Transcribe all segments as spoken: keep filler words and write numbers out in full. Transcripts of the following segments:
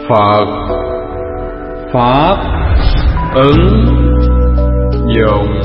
Phật Pháp ứng dụng.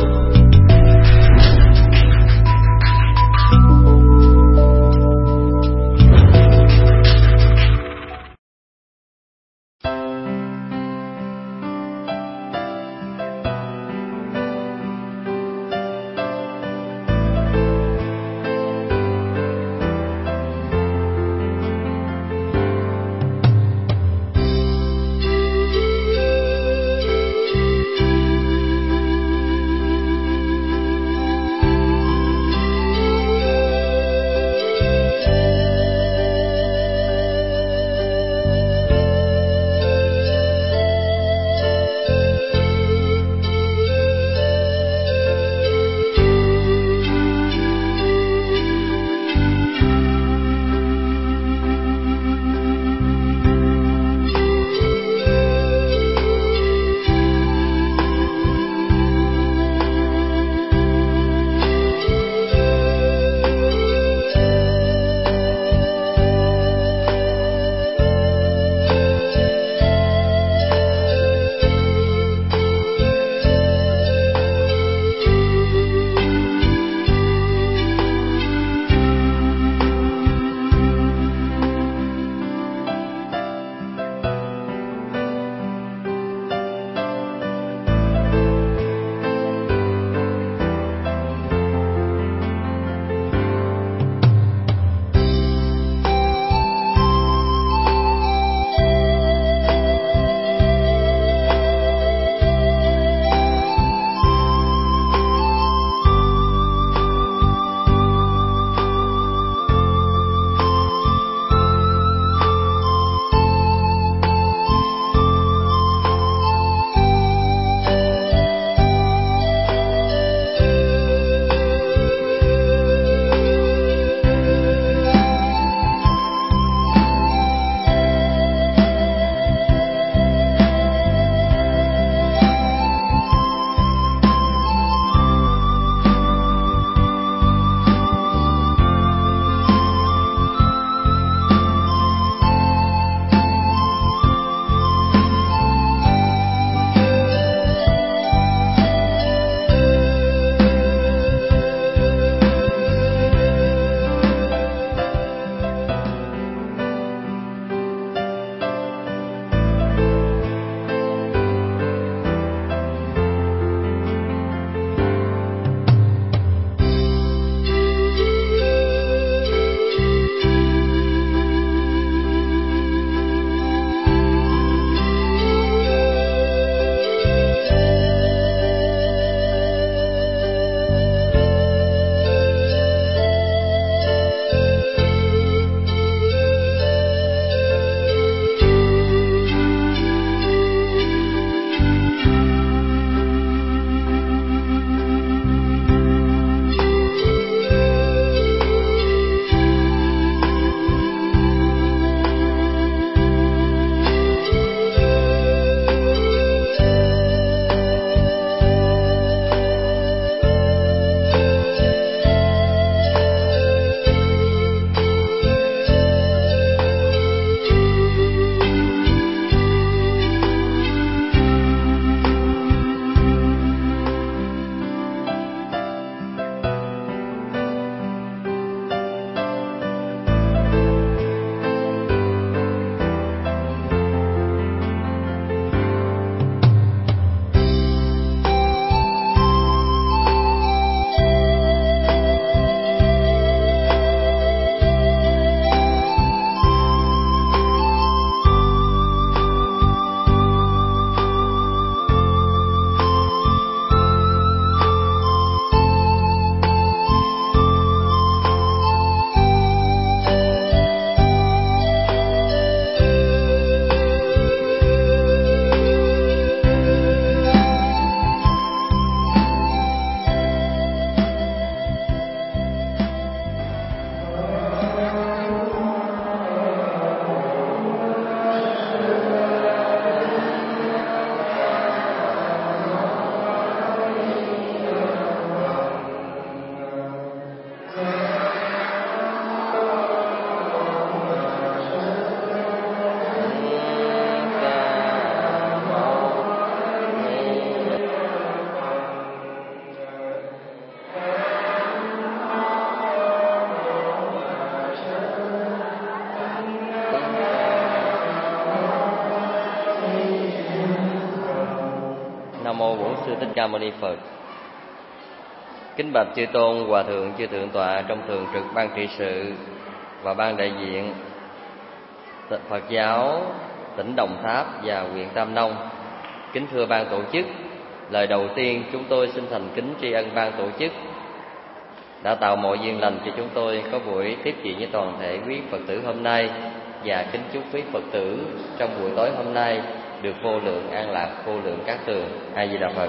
Nam mô Bổn Sư Thích Ca Mâu Ni Phật. Kính bạch chư tôn, hòa thượng, chư thượng tọa trong thường trực ban trị sự và ban đại diện Phật giáo tỉnh Đồng Tháp và huyện Tam Nông. Kính thưa ban tổ chức, lời đầu tiên chúng tôi xin thành kính tri ân ban tổ chức đã tạo mọi duyên lành cho chúng tôi có buổi tiếp chuyện với toàn thể quý Phật tử hôm nay, và kính chúc quý Phật tử trong buổi tối hôm nay được vô lượng an lạc, vô lượng cát tường. A Di Đà Phật.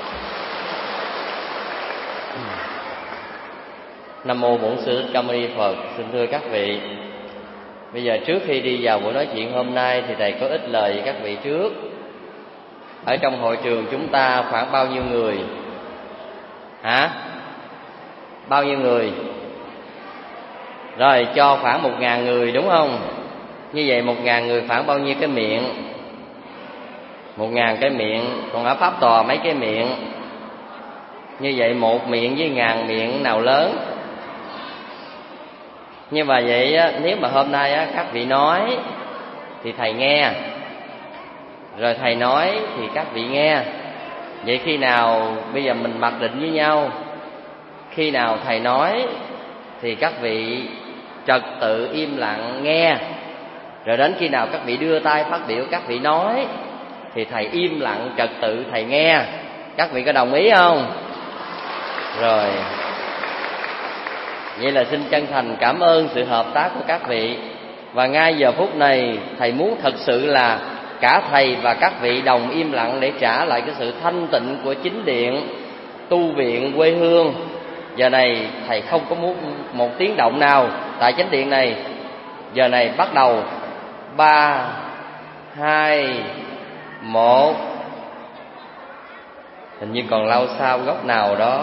Nam mô Bổn Sư Thích Ca Mâu Ni Phật. Xin thưa các vị, bây giờ trước khi đi vào buổi nói chuyện hôm nay thì thầy có ít lời với các vị trước. Ở trong hội trường chúng ta khoảng bao nhiêu người? Hả? Bao nhiêu người? Rồi cho khoảng một ngàn người đúng không? Như vậy một ngàn người khoảng bao nhiêu cái miệng? Một ngàn cái miệng. Còn ở Pháp Tòa mấy cái miệng? Như vậy một miệng với ngàn miệng nào lớn? Nhưng mà vậy á, nếu mà hôm nay á, các vị nói thì thầy nghe, rồi thầy nói thì các vị nghe. Vậy khi nào bây giờ mình mặc định với nhau, khi nào thầy nói thì các vị trật tự im lặng nghe, rồi đến khi nào các vị đưa tay phát biểu các vị nói thì thầy im lặng trật tự thầy nghe. Các vị có đồng ý không? Rồi, vậy là xin chân thành cảm ơn sự hợp tác của các vị. Và ngay giờ phút này thầy muốn thật sự là cả thầy và các vị đồng im lặng để trả lại cái sự thanh tịnh của chính điện tu viện quê hương. Giờ này thầy không có muốn một tiếng động nào tại chánh điện này. Giờ này bắt đầu. Ba, hai, một. Hình như còn lâu sau góc nào đó.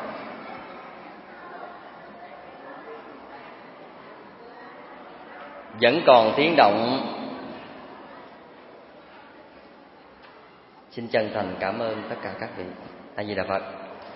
Vẫn còn tiếng động. Xin chân thành cảm ơn tất cả các vị. A Di Đà Phật.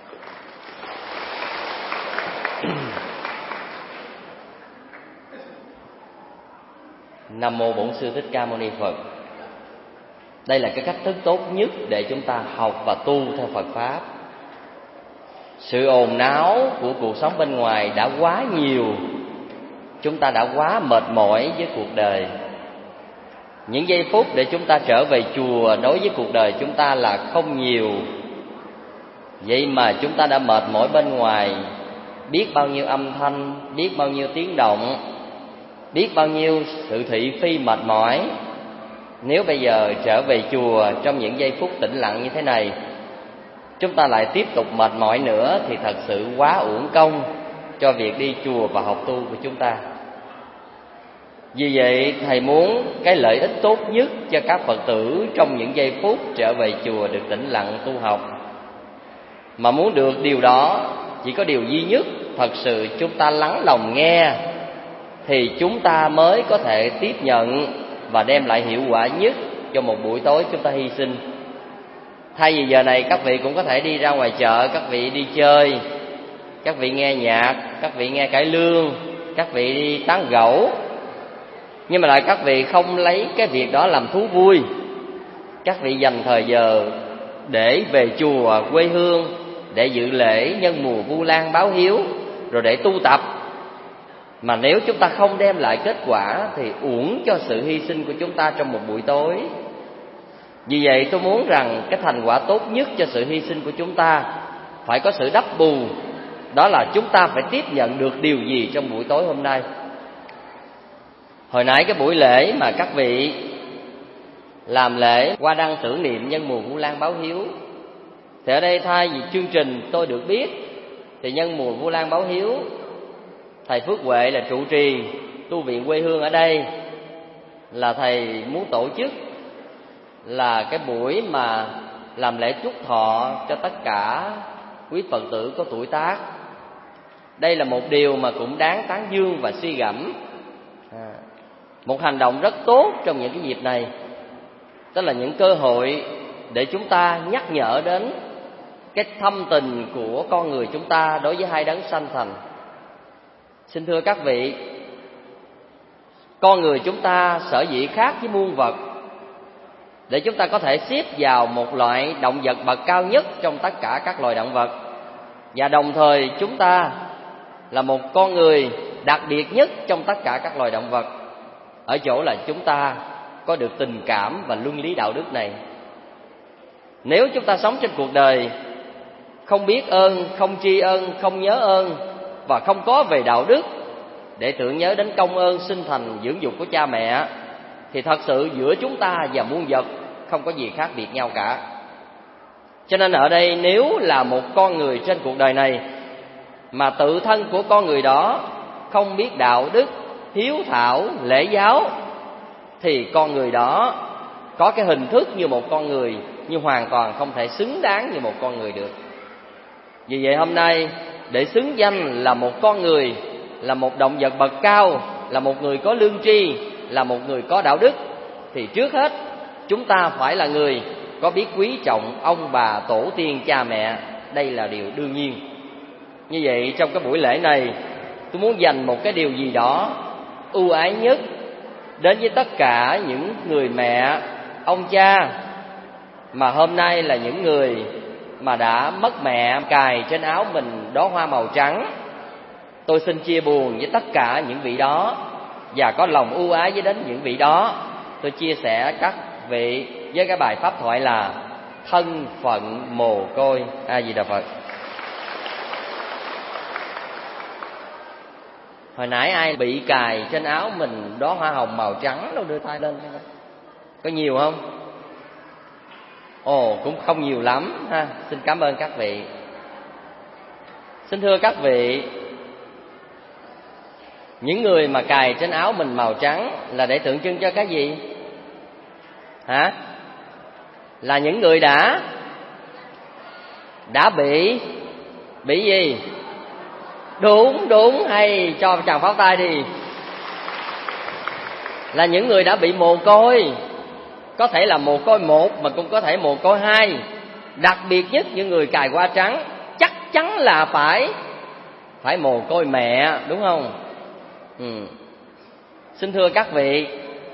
Nam mô Bổn Sư Thích Ca Mâu Ni Phật. Đây là cái cách thức tốt nhất để chúng ta học và tu theo Phật Pháp. Sự ồn náo của cuộc sống bên ngoài đã quá nhiều. Chúng ta đã quá mệt mỏi với cuộc đời. Những giây phút để chúng ta trở về chùa đối với cuộc đời chúng ta là không nhiều. Vậy mà chúng ta đã mệt mỏi bên ngoài, biết bao nhiêu âm thanh, biết bao nhiêu tiếng động, biết bao nhiêu sự thị phi mệt mỏi. Nếu bây giờ trở về chùa trong những giây phút tĩnh lặng như thế này, chúng ta lại tiếp tục mệt mỏi nữa thì thật sự quá uổng công cho việc đi chùa và học tu của chúng ta. Vì vậy thầy muốn cái lợi ích tốt nhất cho các Phật tử trong những giây phút trở về chùa được tĩnh lặng tu học. Mà muốn được điều đó chỉ có điều duy nhất, thật sự chúng ta lắng lòng nghe thì chúng ta mới có thể tiếp nhận và đem lại hiệu quả nhất cho một buổi tối chúng ta hy sinh. Thay vì giờ này các vị cũng có thể đi ra ngoài chợ, các vị đi chơi, các vị nghe nhạc, các vị nghe cải lương, các vị đi tán gẫu. Nhưng mà lại các vị không lấy cái việc đó làm thú vui. Các vị dành thời giờ để về chùa quê hương, để dự lễ nhân mùa Vu Lan báo hiếu, rồi để tu tập. Mà nếu chúng ta không đem lại kết quả thì uổng cho sự hy sinh của chúng ta trong một buổi tối. Vì vậy tôi muốn rằng cái thành quả tốt nhất cho sự hy sinh của chúng ta phải có sự đắp bù. Đó là chúng ta phải tiếp nhận được điều gì trong buổi tối hôm nay. Hồi nãy cái buổi lễ mà các vị làm lễ hoa đăng tưởng niệm nhân mùa Vu Lan báo hiếu, thì ở đây thay vì chương trình tôi được biết thì nhân mùa Vu Lan báo hiếu, thầy Phước Huệ là trụ trì tu viện quê hương ở đây, là thầy muốn tổ chức là cái buổi mà làm lễ chúc thọ cho tất cả quý Phật tử có tuổi tác. Đây là một điều mà cũng đáng tán dương và suy gẫm. à, Một hành động rất tốt trong những cái dịp này. Đó là những cơ hội để chúng ta nhắc nhở đến cái thâm tình của con người chúng ta đối với hai đấng sanh thành. Xin thưa các vị, con người chúng ta sở dĩ khác với muôn vật để chúng ta có thể xếp vào một loại động vật bậc cao nhất trong tất cả các loài động vật. Và đồng thời chúng ta là một con người đặc biệt nhất trong tất cả các loài động vật, ở chỗ là chúng ta có được tình cảm và luân lý đạo đức này. Nếu chúng ta sống trên cuộc đời không biết ơn, không tri ân, không nhớ ơn và không có về đạo đức để tưởng nhớ đến công ơn sinh thành dưỡng dục của cha mẹ, thì thật sự giữa chúng ta và muôn vật không có gì khác biệt nhau cả. Cho nên ở đây, nếu là một con người trên cuộc đời này mà tự thân của con người đó không biết đạo đức, hiếu thảo, lễ giáo, thì con người đó có cái hình thức như một con người, nhưng hoàn toàn không thể xứng đáng như một con người được. Vì vậy hôm nay, để xứng danh là một con người, là một động vật bậc cao, là một người có lương tri, là một người có đạo đức, thì trước hết chúng ta phải là người có biết quý trọng ông bà, tổ tiên, cha mẹ. Đây là điều đương nhiên. Như vậy trong cái buổi lễ này, tôi muốn dành một cái điều gì đó ưu ái nhất đến với tất cả những người mẹ, ông cha mà hôm nay là những người mà đã mất mẹ cài trên áo mình đóa hoa màu trắng. Tôi xin chia buồn với tất cả những vị đó và có lòng ưu ái với đến những vị đó. Tôi chia sẻ các vị với cái bài pháp thoại là thân phận mồ côi. A Di Đà Phật. Hồi nãy ai bị cài trên áo mình đóa hoa hồng màu trắng đâu, đưa tay lên. Có nhiều không? Ồ, cũng không nhiều lắm ha. Xin cảm ơn các vị. Xin thưa các vị, những người mà cài trên áo mình màu trắng là để tượng trưng cho cái gì? Hả? Là những người đã Đã bị Bị gì? Đúng, đúng, hay cho chàng pháo tay đi. Là những người đã bị mồ côi. Có thể là mồ côi một mà cũng có thể mồ côi hai. Đặc biệt nhất những người cài hoa trắng chắc chắn là phải Phải mồ côi mẹ, đúng không? Ừ. Xin thưa các vị,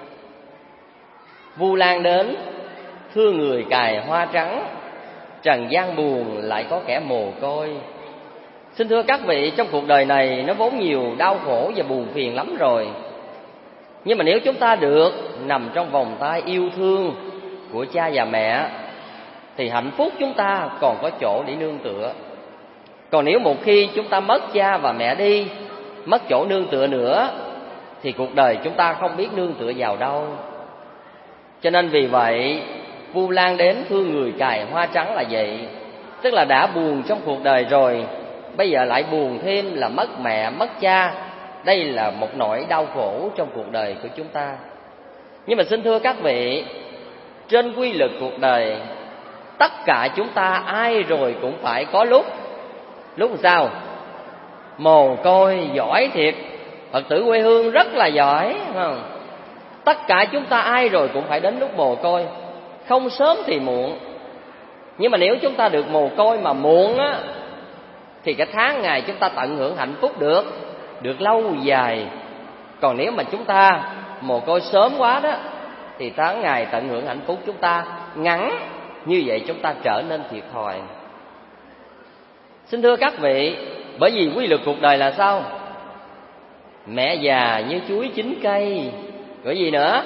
Vu Lan đến thưa người cài hoa trắng, trần gian buồn lại có kẻ mồ côi. Xin thưa các vị, trong cuộc đời này nó vốn nhiều đau khổ và buồn phiền lắm rồi. Nhưng mà nếu chúng ta được nằm trong vòng tay yêu thương của cha và mẹ, thì hạnh phúc chúng ta còn có chỗ để nương tựa. Còn nếu một khi chúng ta mất cha và mẹ đi, mất chỗ nương tựa nữa, thì cuộc đời chúng ta không biết nương tựa vào đâu. Cho nên vì vậy, Vu Lan đến thương người cài hoa trắng là vậy. Tức là đã buồn trong cuộc đời rồi, bây giờ lại buồn thêm là mất mẹ, mất cha. Đây là một nỗi đau khổ trong cuộc đời của chúng ta. Nhưng mà xin thưa các vị, trên quy luật cuộc đời, tất cả chúng ta ai rồi cũng phải có lúc Lúc sao? Mồ côi giỏi thiệt. Phật tử quê hương rất là giỏi, không? Tất cả chúng ta ai rồi cũng phải đến lúc mồ côi, không sớm thì muộn. Nhưng mà nếu chúng ta được mồ côi mà muộn á, thì cái tháng ngày chúng ta tận hưởng hạnh phúc được Được lâu dài. Còn nếu mà chúng ta mồ côi sớm quá đó, thì tháng ngày tận hưởng hạnh phúc chúng ta ngắn. Như vậy chúng ta trở nên thiệt thòi. Xin thưa các vị, bởi vì quy luật cuộc đời là sao? Mẹ già như chuối chín cây. Rồi gì nữa?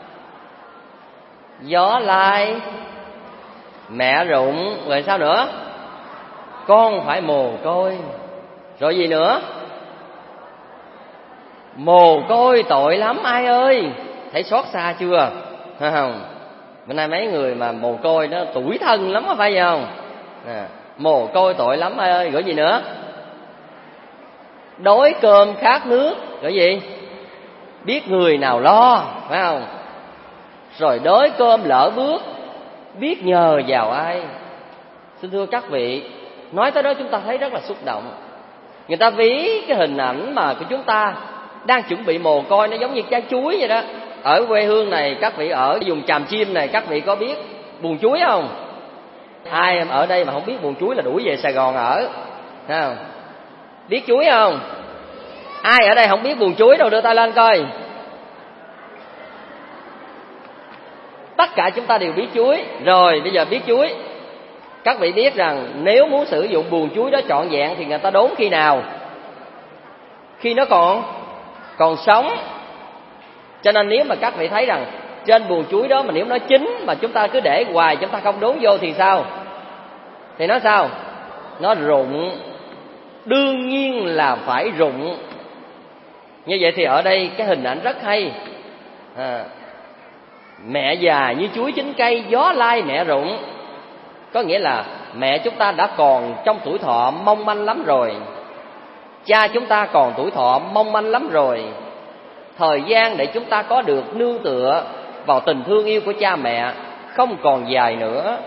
Gió lai mẹ rụng. Rồi sao nữa? Con phải mồ côi. Rồi gì nữa? Mồ côi tội lắm ai ơi. Thấy xót xa chưa? Phải không? Bữa nay mấy người mà mồ côi nó tủi thân lắm, có phải không? À, mồ côi tội lắm ai ơi. Rồi gì nữa? Đói cơm khát nước. Rồi gì? Biết người nào lo, phải không? Rồi đói cơm lỡ bước, biết nhờ vào ai. Xin thưa các vị, nói tới đó chúng ta thấy rất là xúc động. Người ta ví cái hình ảnh mà của chúng ta đang chuẩn bị mồ côi nó giống như trái chuối vậy đó. Ở quê hương này, các vị ở vùng Tràm Chim này, các vị có biết buồn chuối không? Ai ở đây mà không biết buồn chuối là đuổi về Sài Gòn ở, thấy không? Biết chuối không? Ai ở đây không biết buồn chuối đâu, đưa tay lên coi. Tất cả chúng ta đều biết chuối. Rồi bây giờ biết chuối, các vị biết rằng nếu muốn sử dụng buồng chuối đó trọn vẹn thì người ta đốn khi nào? Khi nó còn còn sống. Cho nên nếu mà các vị thấy rằng trên buồng chuối đó mà nếu nó chín mà chúng ta cứ để hoài, chúng ta không đốn vô thì sao? Thì nó sao? Nó rụng. Đương nhiên là phải rụng. Như vậy thì ở đây cái hình ảnh rất hay. à, Mẹ già như chuối chín cây, gió lai mẹ rụng. Có nghĩa là mẹ chúng ta đã còn trong tuổi thọ mong manh lắm rồi, cha chúng ta còn tuổi thọ mong manh lắm rồi. Thời gian để chúng ta có được nương tựa vào tình thương yêu của cha mẹ không còn dài nữa.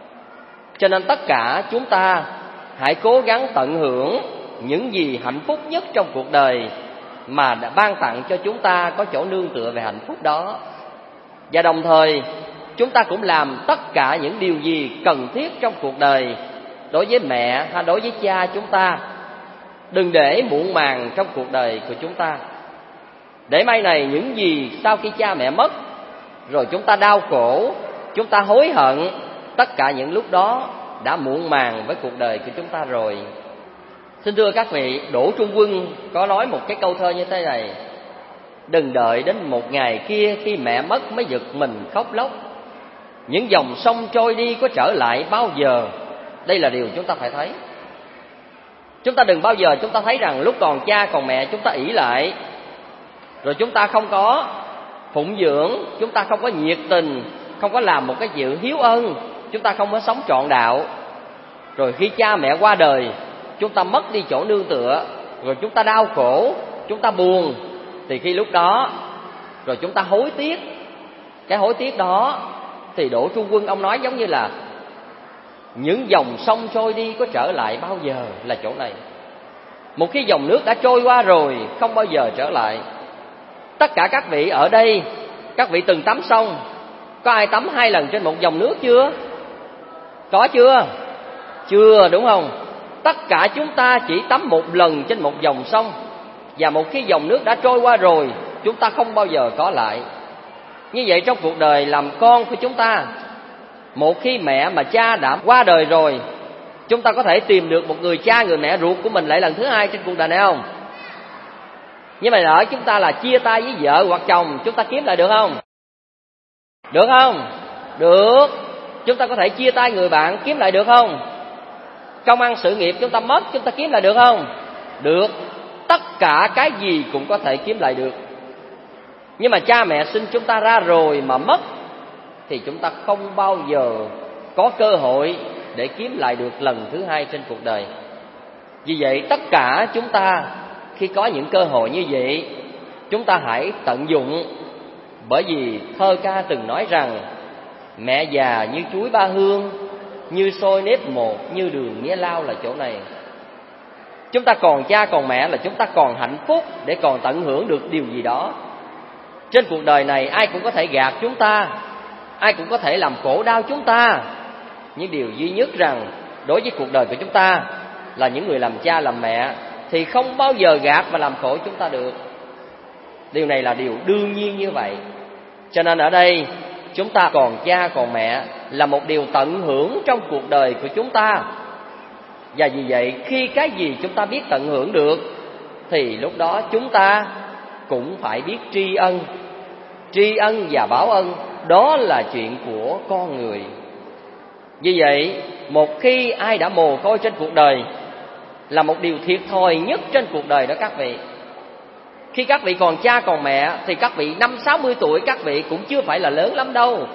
Cho nên tất cả chúng ta hãy cố gắng tận hưởng những gì hạnh phúc nhất trong cuộc đời mà đã ban tặng cho chúng ta có chỗ nương tựa về hạnh phúc đó. Và đồng thời chúng ta cũng làm tất cả những điều gì cần thiết trong cuộc đời đối với mẹ hay đối với cha chúng ta. Đừng để muộn màng trong cuộc đời của chúng ta. Để mai này những gì sau khi cha mẹ mất rồi chúng ta đau khổ, chúng ta hối hận, tất cả những lúc đó đã muộn màng với cuộc đời của chúng ta rồi. Xin thưa các vị, Đỗ Trung Quân có nói một cái câu thơ như thế này: đừng đợi đến một ngày kia khi mẹ mất mới giật mình khóc lóc. Những dòng sông trôi đi có trở lại bao giờ? Đây là điều chúng ta phải thấy. Chúng ta đừng bao giờ chúng ta thấy rằng lúc còn cha còn mẹ chúng ta ỷ lại, rồi chúng ta không có phụng dưỡng, chúng ta không có nhiệt tình, không có làm một cái sự hiếu ân, chúng ta không có sống trọn đạo. Rồi khi cha mẹ qua đời, chúng ta mất đi chỗ nương tựa, rồi chúng ta đau khổ, chúng ta buồn. Thì khi lúc đó rồi chúng ta hối tiếc. Cái hối tiếc đó thì Đỗ Trung Quân ông nói giống như là những dòng sông trôi đi có trở lại bao giờ, là chỗ này. Một khi dòng nước đã trôi qua rồi không bao giờ trở lại. Tất cả các vị ở đây, các vị từng tắm sông. Có ai tắm hai lần trên một dòng nước chưa? Có chưa? Chưa, đúng không? Tất cả chúng ta chỉ tắm một lần trên một dòng sông. Và một khi dòng nước đã trôi qua rồi, chúng ta không bao giờ có lại. Như vậy trong cuộc đời làm con của chúng ta, một khi mẹ mà cha đã qua đời rồi, chúng ta có thể tìm được một người cha, người mẹ ruột của mình lại lần thứ hai trên cuộc đời này không? Nhưng mà lỡ chúng ta là chia tay với vợ hoặc chồng, chúng ta kiếm lại được không? Được không? Được. Chúng ta có thể chia tay người bạn, kiếm lại được không? Công ăn sự nghiệp chúng ta mất, chúng ta kiếm lại được không? Được. Tất cả cái gì cũng có thể kiếm lại được. Nhưng mà cha mẹ sinh chúng ta ra rồi mà mất thì chúng ta không bao giờ có cơ hội để kiếm lại được lần thứ hai trên cuộc đời. Vì vậy tất cả chúng ta khi có những cơ hội như vậy, chúng ta hãy tận dụng. Bởi vì thơ ca từng nói rằng mẹ già như chuối ba hương, như xôi nếp một, như đường mía lao, là chỗ này. Chúng ta còn cha còn mẹ là chúng ta còn hạnh phúc để còn tận hưởng được điều gì đó. Trên cuộc đời này ai cũng có thể gạt chúng ta, ai cũng có thể làm khổ đau chúng ta. Nhưng điều duy nhất rằng đối với cuộc đời của chúng ta là những người làm cha làm mẹ thì không bao giờ gạt và làm khổ chúng ta được. Điều này là điều đương nhiên như vậy. Cho nên ở đây chúng ta còn cha còn mẹ là một điều tận hưởng trong cuộc đời của chúng ta. Và vì vậy khi cái gì chúng ta biết tận hưởng được thì lúc đó chúng ta cũng phải biết tri ân. Tri ân và báo ân đó là chuyện của con người. Vì vậy một khi ai đã mồ côi trên cuộc đời là một điều thiệt thòi nhất trên cuộc đời đó các vị. Khi các vị còn cha còn mẹ thì các vị năm sáu mươi tuổi các vị cũng chưa phải là lớn lắm đâu.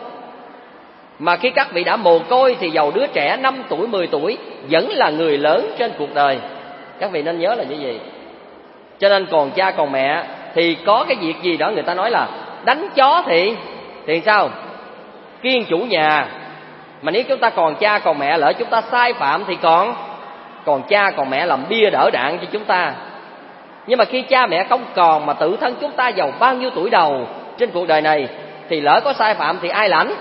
Mà khi các vị đã mồ côi thì dầu đứa trẻ năm tuổi mười tuổi vẫn là người lớn trên cuộc đời. Các vị nên nhớ là như vậy. Cho nên còn cha còn mẹ thì có cái việc gì đó người ta nói là đánh chó thì thì sao? Kiêng chủ nhà. Mà nếu chúng ta còn cha còn mẹ, lỡ chúng ta sai phạm thì còn còn cha còn mẹ làm bia đỡ đạn cho chúng ta. Nhưng mà khi cha mẹ không còn mà tự thân chúng ta giàu bao nhiêu tuổi đầu trên cuộc đời này thì lỡ có sai phạm thì ai lãnh?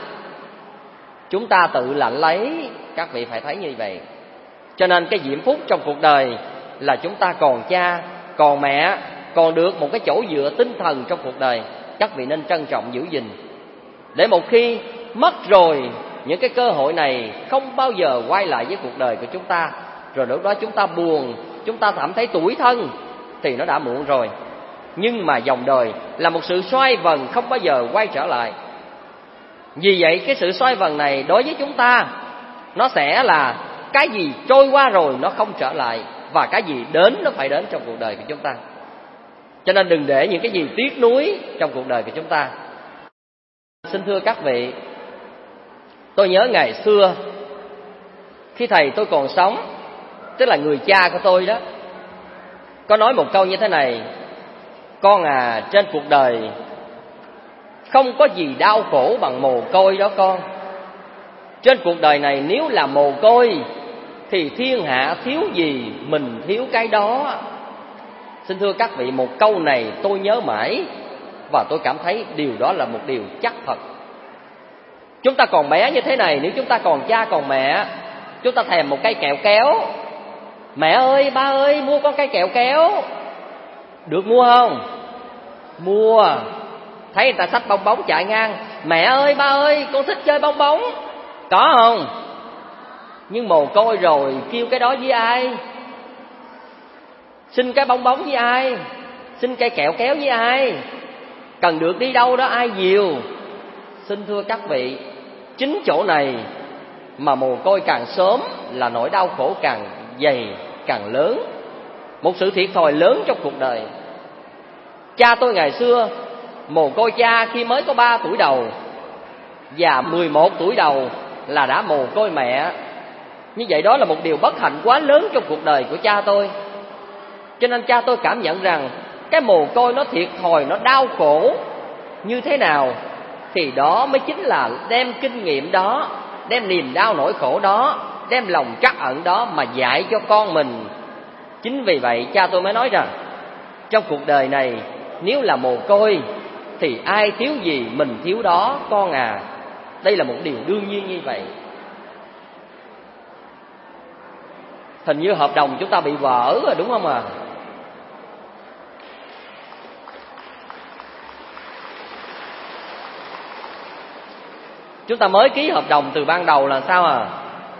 Chúng ta tự lãnh lấy. Các vị phải thấy như vậy. Cho nên cái diễm phúc trong cuộc đời là chúng ta còn cha còn mẹ, còn được một cái chỗ dựa tinh thần trong cuộc đời. Các vị nên trân trọng giữ gìn, để một khi mất rồi những cái cơ hội này không bao giờ quay lại với cuộc đời của chúng ta. Rồi lúc đó chúng ta buồn, chúng ta cảm thấy tủi thân thì nó đã muộn rồi. Nhưng mà dòng đời là một sự xoay vần không bao giờ quay trở lại. Vì vậy cái sự xoay vần này đối với chúng ta, nó sẽ là cái gì trôi qua rồi nó không trở lại, và cái gì đến nó phải đến trong cuộc đời của chúng ta. Cho nên đừng để những cái gì tiếc nuối trong cuộc đời của chúng ta. Xin thưa các vị, tôi nhớ ngày xưa khi thầy tôi còn sống, tức là người cha của tôi đó, có nói một câu như thế này: con à, trên cuộc đời không có gì đau khổ bằng mồ côi đó con. Trên cuộc đời này nếu là mồ côi thì thiên hạ thiếu gì mình thiếu cái đó. Xin thưa các vị, một câu này tôi nhớ mãi, và tôi cảm thấy điều đó là một điều chắc thật. Chúng ta còn bé như thế này, nếu chúng ta còn cha còn mẹ, chúng ta thèm một cây kẹo kéo, mẹ ơi ba ơi mua con cây kẹo kéo, được mua không? Mua. Thấy người ta xách bong bóng chạy ngang, mẹ ơi ba ơi con thích chơi bong bóng, có không? Nhưng mồ côi rồi kêu cái đó với ai? Xin cái bong bóng với ai? Xin cây kẹo kéo với ai? Cần được đi đâu đó ai dìu? Xin thưa các vị, chính chỗ này mà mồ côi càng sớm là nỗi đau khổ càng dày, càng lớn. Một sự thiệt thòi lớn trong cuộc đời. Cha tôi ngày xưa mồ côi cha khi mới có ba tuổi đầu, và mười một tuổi đầu là đã mồ côi mẹ. Như vậy đó là một điều bất hạnh quá lớn trong cuộc đời của cha tôi. Cho nên cha tôi cảm nhận rằng cái mồ côi nó thiệt thòi, nó đau khổ như thế nào, thì đó mới chính là đem kinh nghiệm đó, đem niềm đau nỗi khổ đó, đem lòng trắc ẩn đó mà dạy cho con mình. Chính vì vậy cha tôi mới nói rằng trong cuộc đời này nếu là mồ côi thì ai thiếu gì mình thiếu đó con à. Đây là một điều đương nhiên như vậy. Hình như hợp đồng chúng ta bị vỡ rồi đúng không à? Chúng ta mới ký hợp đồng từ ban đầu là sao à?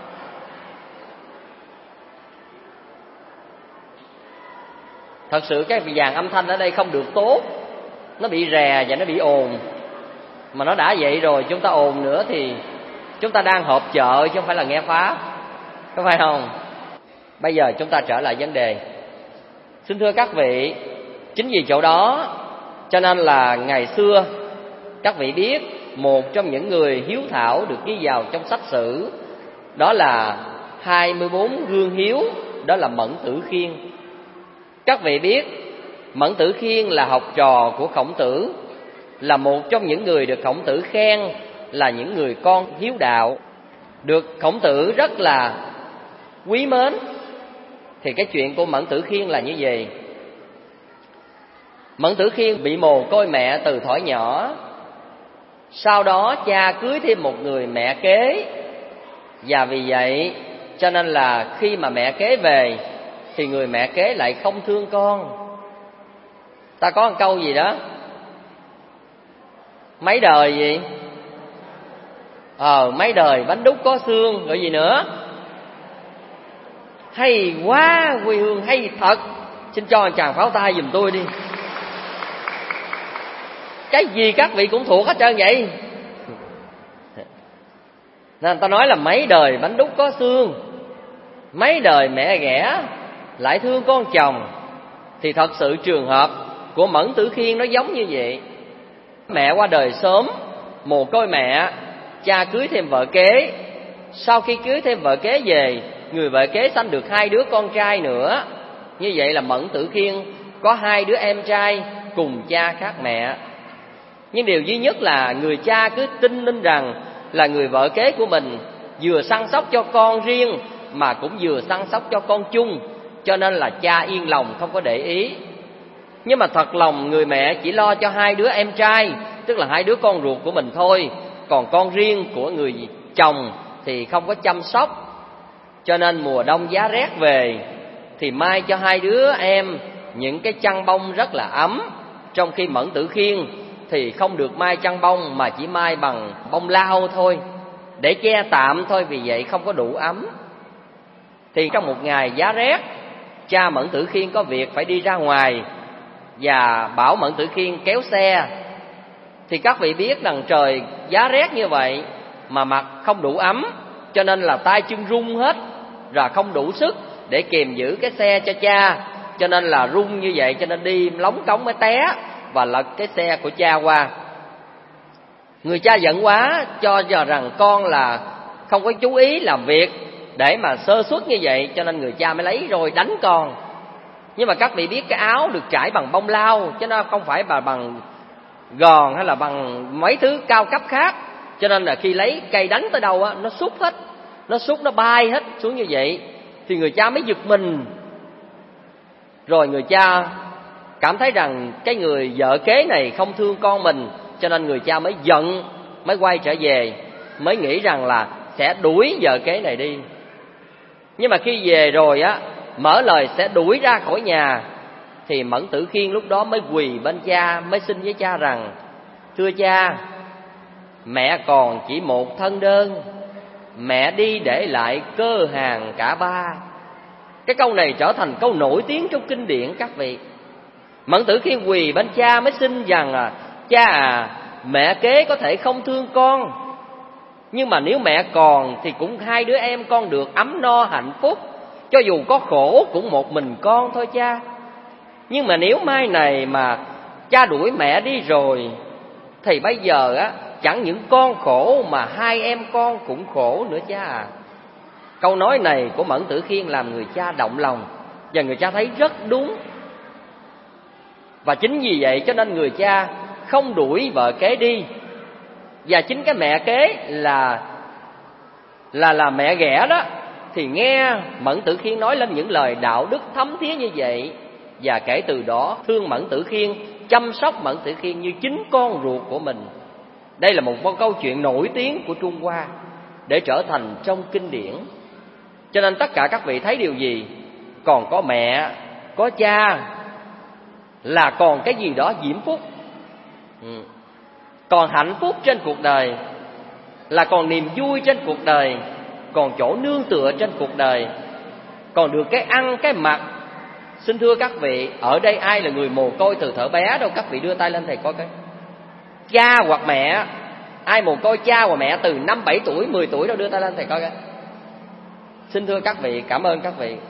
Thật sự cái dàn âm thanh ở đây không được tốt, nó bị rè và nó bị ồn. Mà nó đã vậy rồi chúng ta ồn nữa thì chúng ta đang họp chợ chứ không phải là nghe pháp, có phải không? Bây giờ chúng ta trở lại vấn đề. Xin thưa các vị, chính vì chỗ đó cho nên là ngày xưa các vị biết một trong những người hiếu thảo được ghi vào trong sách sử, đó là hai mươi bốn gương hiếu, đó là Mẫn Tử Khiên. Các vị biết Mẫn Tử Khiên là học trò của Khổng Tử, là một trong những người được Khổng Tử khen là những người con hiếu đạo, được Khổng Tử rất là quý mến. Thì cái chuyện của Mẫn Tử Khiên là như vậy. Mẫn Tử Khiên bị mồ côi mẹ từ thuở nhỏ. Sau đó cha cưới thêm một người mẹ kế, và vì vậy cho nên là khi mà mẹ kế về thì người mẹ kế lại không thương con. Ta có một câu gì đó, mấy đời gì? Ờ, mấy đời bánh đúc có xương, rồi gì nữa? Hay quá, quê hương hay thật. Xin cho một tràng pháo tay giùm tôi đi. Cái gì các vị cũng thuộc hết trơn vậy. Nên ta nói là mấy đời bánh đúc có xương, mấy đời mẹ ghẻ lại thương con chồng. Thì thật sự trường hợp của Mẫn Tử Khiên nó giống như vậy. Mẹ qua đời sớm, mồ côi mẹ, cha cưới thêm vợ kế. Sau khi cưới thêm vợ kế về, người vợ kế sanh được hai đứa con trai nữa. Như vậy là Mẫn Tử Khiên có hai đứa em trai cùng cha khác mẹ. Nhưng điều duy nhất là người cha cứ tin nên rằng là người vợ kế của mình vừa săn sóc cho con riêng mà cũng vừa săn sóc cho con chung, cho nên là cha yên lòng không có để ý. Nhưng mà thật lòng người mẹ chỉ lo cho hai đứa em trai, tức là hai đứa con ruột của mình thôi. Còn con riêng của người chồng thì không có chăm sóc. Cho nên mùa đông giá rét về thì may cho hai đứa em những cái chăn bông rất là ấm. Trong khi Mẫn Tử Khiên thì không được may chăn bông mà chỉ may bằng bông lau thôi, để che tạm thôi, vì vậy không có đủ ấm. Thì trong một ngày giá rét, cha Mẫn Tử Khiên có việc phải đi ra ngoài và bảo Mẫn Tử Khiên kéo xe. Thì các vị biết rằng trời giá rét như vậy mà mặt không đủ ấm, cho nên là tay chân run hết, rồi không đủ sức để kìm giữ cái xe cho cha, cho nên là run như vậy, cho nên đi lóng cống mới té và lật cái xe của cha qua. Người cha giận quá, cho giờ rằng con là không có chú ý làm việc để mà sơ suất như vậy, cho nên người cha mới lấy rồi đánh con. Nhưng mà các vị biết cái áo được trải bằng bông lau, chứ nó không phải bằng, bằng gòn hay là bằng mấy thứ cao cấp khác, cho nên là khi lấy cây đánh tới đâu á, nó xúc hết, nó xúc nó bay hết xuống như vậy. Thì người cha mới giật mình. Rồi người cha cảm thấy rằng cái người vợ kế này không thương con mình, cho nên người cha mới giận, mới quay trở về, mới nghĩ rằng là sẽ đuổi vợ kế này đi. Nhưng mà khi về rồi á, mở lời sẽ đuổi ra khỏi nhà, thì Mẫn Tử Khiên lúc đó mới quỳ bên cha, mới xin với cha rằng: thưa cha, mẹ còn chỉ một thân đơn, mẹ đi để lại cơ hàng cả ba. Cái câu này trở thành câu nổi tiếng trong kinh điển các vị. Mẫn Tử Khiên quỳ bên cha mới xin rằng à, cha à, mẹ kế có thể không thương con, nhưng mà nếu mẹ còn thì cũng hai đứa em con được ấm no hạnh phúc, cho dù có khổ cũng một mình con thôi cha. Nhưng mà nếu mai này mà cha đuổi mẹ đi rồi, thì bây giờ á, chẳng những con khổ mà hai em con cũng khổ nữa cha à. Câu nói này của Mẫn Tử Khiên làm người cha động lòng, và người cha thấy rất đúng. Và chính vì vậy cho nên người cha không đuổi vợ kế đi. Và chính cái mẹ kế là là là mẹ ghẻ đó, thì nghe Mẫn Tử Khiên nói lên những lời đạo đức thấm thía như vậy, và kể từ đó thương Mẫn Tử Khiên, chăm sóc Mẫn Tử Khiên như chính con ruột của mình. Đây là một câu chuyện nổi tiếng của Trung Hoa để trở thành trong kinh điển. Cho nên tất cả các vị thấy điều gì? Còn có mẹ, có cha là còn cái gì đó diễm phúc. ừ. Còn hạnh phúc trên cuộc đời, là còn niềm vui trên cuộc đời, còn chỗ nương tựa trên cuộc đời, còn được cái ăn, cái mặc. Xin thưa các vị, ở đây ai là người mồ côi từ thuở bé đâu? Các vị đưa tay lên thầy coi cái. Cha hoặc mẹ, ai mồ côi cha hoặc mẹ từ năm, bảy tuổi, mười tuổi đâu? Đưa tay lên thầy coi cái. Xin thưa các vị, cảm ơn các vị.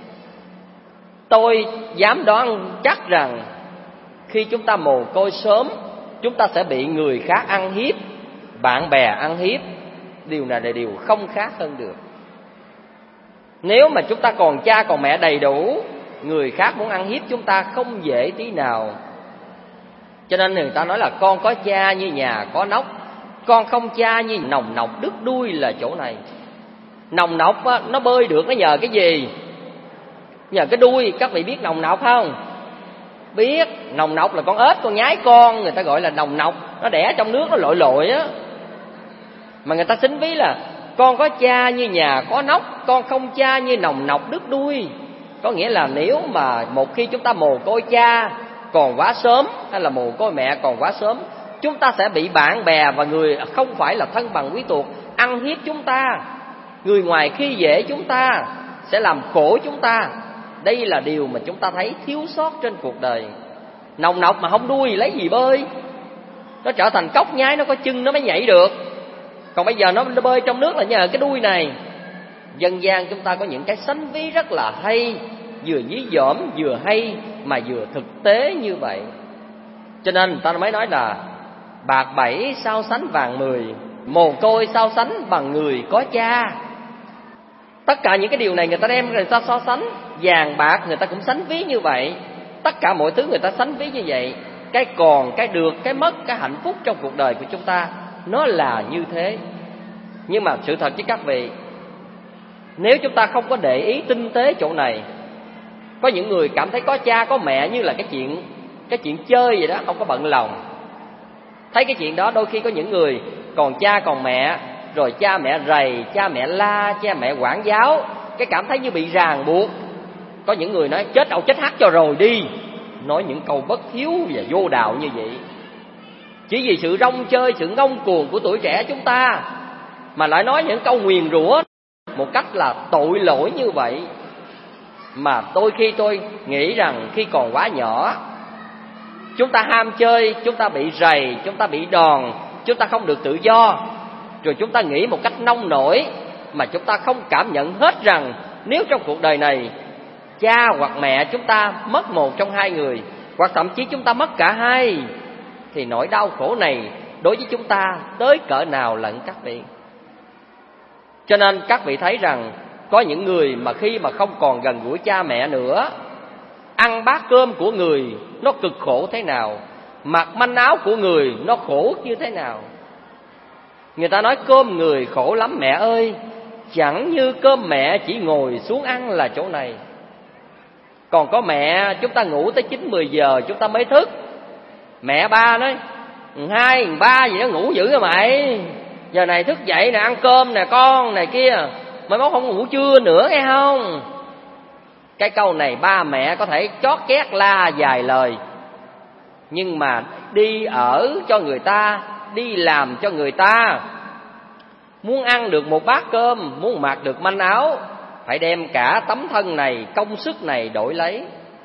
Tôi dám đoán chắc rằng khi chúng ta mồ côi sớm, chúng ta sẽ bị người khác ăn hiếp, bạn bè ăn hiếp. Điều này là điều không khác hơn được. Nếu mà chúng ta còn cha còn mẹ đầy đủ, người khác muốn ăn hiếp chúng ta không dễ tí nào. Cho nên người ta nói là con có cha như nhà có nóc, con không cha như nòng nọc đứt đuôi là chỗ này. Nòng nọc á, nó bơi được nó nhờ cái gì? Nhờ cái đuôi. Các vị biết nòng nọc không? Biết. Nòng nọc là con ếch, con nhái con, người ta gọi là nòng nọc. Nó đẻ trong nước nó lội lội á. Mà người ta xính ví là con có cha như nhà có nóc, con không cha như nòng nọc đứt đuôi. Có nghĩa là nếu mà một khi chúng ta mồ côi cha còn quá sớm, hay là mồ côi mẹ còn quá sớm, chúng ta sẽ bị bạn bè và người không phải là thân bằng quý tộc ăn hiếp chúng ta. Người ngoài khi dễ chúng ta, sẽ làm khổ chúng ta. Đây là điều mà chúng ta thấy thiếu sót trên cuộc đời. Nòng nọc mà không đuôi lấy gì bơi? Nó trở thành cóc nhái, nó có chân nó mới nhảy được. Còn bây giờ nó bơi trong nước là nhờ cái đuôi này. Dân gian chúng ta có những cái sánh ví rất là hay, vừa dí dỏm vừa hay mà vừa thực tế như vậy. Cho nên người ta mới nói là bạc bảy sao sánh vàng mười, mồ côi sao sánh bằng người có cha. Tất cả những cái điều này người ta đem người ta so sánh. Vàng bạc người ta cũng sánh ví như vậy. Tất cả mọi thứ người ta sánh ví như vậy. Cái còn, cái được, cái mất, cái hạnh phúc trong cuộc đời của chúng ta nó là như thế. Nhưng mà sự thật với các vị, nếu chúng ta không có để ý tinh tế chỗ này, có những người cảm thấy có cha có mẹ như là cái chuyện cái chuyện chơi vậy đó, không có bận lòng. Thấy cái chuyện đó, đôi khi có những người còn cha còn mẹ, rồi cha mẹ rầy, cha mẹ la, cha mẹ quản giáo, cái cảm thấy như bị ràng buộc. Có những người nói chết đâu chết hát cho rồi đi, nói những câu bất hiếu và vô đạo như vậy. Chỉ vì sự rong chơi, sự ngông cuồng của tuổi trẻ chúng ta mà lại nói những câu nguyền rủa một cách là tội lỗi như vậy. Mà đôi khi tôi nghĩ rằng khi còn quá nhỏ, chúng ta ham chơi, chúng ta bị rầy, chúng ta bị đòn, chúng ta không được tự do. Rồi chúng ta nghĩ một cách nông nổi mà chúng ta không cảm nhận hết rằng nếu trong cuộc đời này cha hoặc mẹ chúng ta mất một trong hai người, hoặc thậm chí chúng ta mất cả hai, thì nỗi đau khổ này đối với chúng ta tới cỡ nào lận các vị. Cho nên các vị thấy rằng có những người mà khi mà không còn gần gũi cha mẹ nữa, ăn bát cơm của người nó cực khổ thế nào, mặc manh áo của người nó khổ như thế nào. Người ta nói cơm người khổ lắm mẹ ơi, chẳng như cơm mẹ chỉ ngồi xuống ăn là chỗ này. Còn có mẹ chúng ta ngủ tới chín mười giờ chúng ta mới thức. Mẹ ba nói hai ba gì đó ngủ dữ rồi mày, giờ này thức dậy nè, ăn cơm nè con này kia, mai mốt không ngủ trưa nữa nghe không. Cái câu này ba mẹ có thể chót két la vài lời, nhưng mà đi ở cho người ta, đi làm cho người ta, muốn ăn được một bát cơm, muốn mặc được manh áo, phải đem cả tấm thân này, công sức này đổi lấy.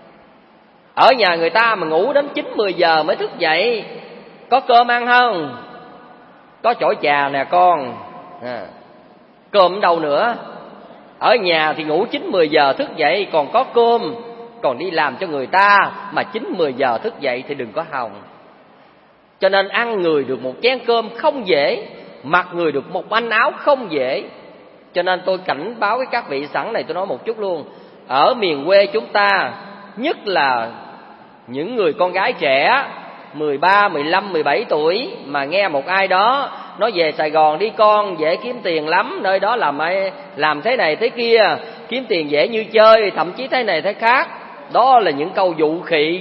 Ở nhà người ta mà ngủ đến chín mười giờ mới thức dậy, có cơm ăn không? Có chổi trà nè con à. Cơm đâu nữa? Ở nhà thì ngủ chín mười giờ thức dậy còn có cơm, còn đi làm cho người ta mà chín mười giờ thức dậy thì đừng có hòng. Cho nên ăn người được một chén cơm không dễ, mặc người được một manh áo không dễ. Cho nên tôi cảnh báo với các vị, sẵn này tôi nói một chút luôn. Ở miền quê chúng ta, nhất là những người con gái trẻ mười ba, mười lăm, mười bảy tuổi mà nghe một ai đó nói về Sài Gòn đi con, dễ kiếm tiền lắm, nơi đó làm làm thế này thế kia, kiếm tiền dễ như chơi, thậm chí thế này thế khác. Đó là những câu dụ khị,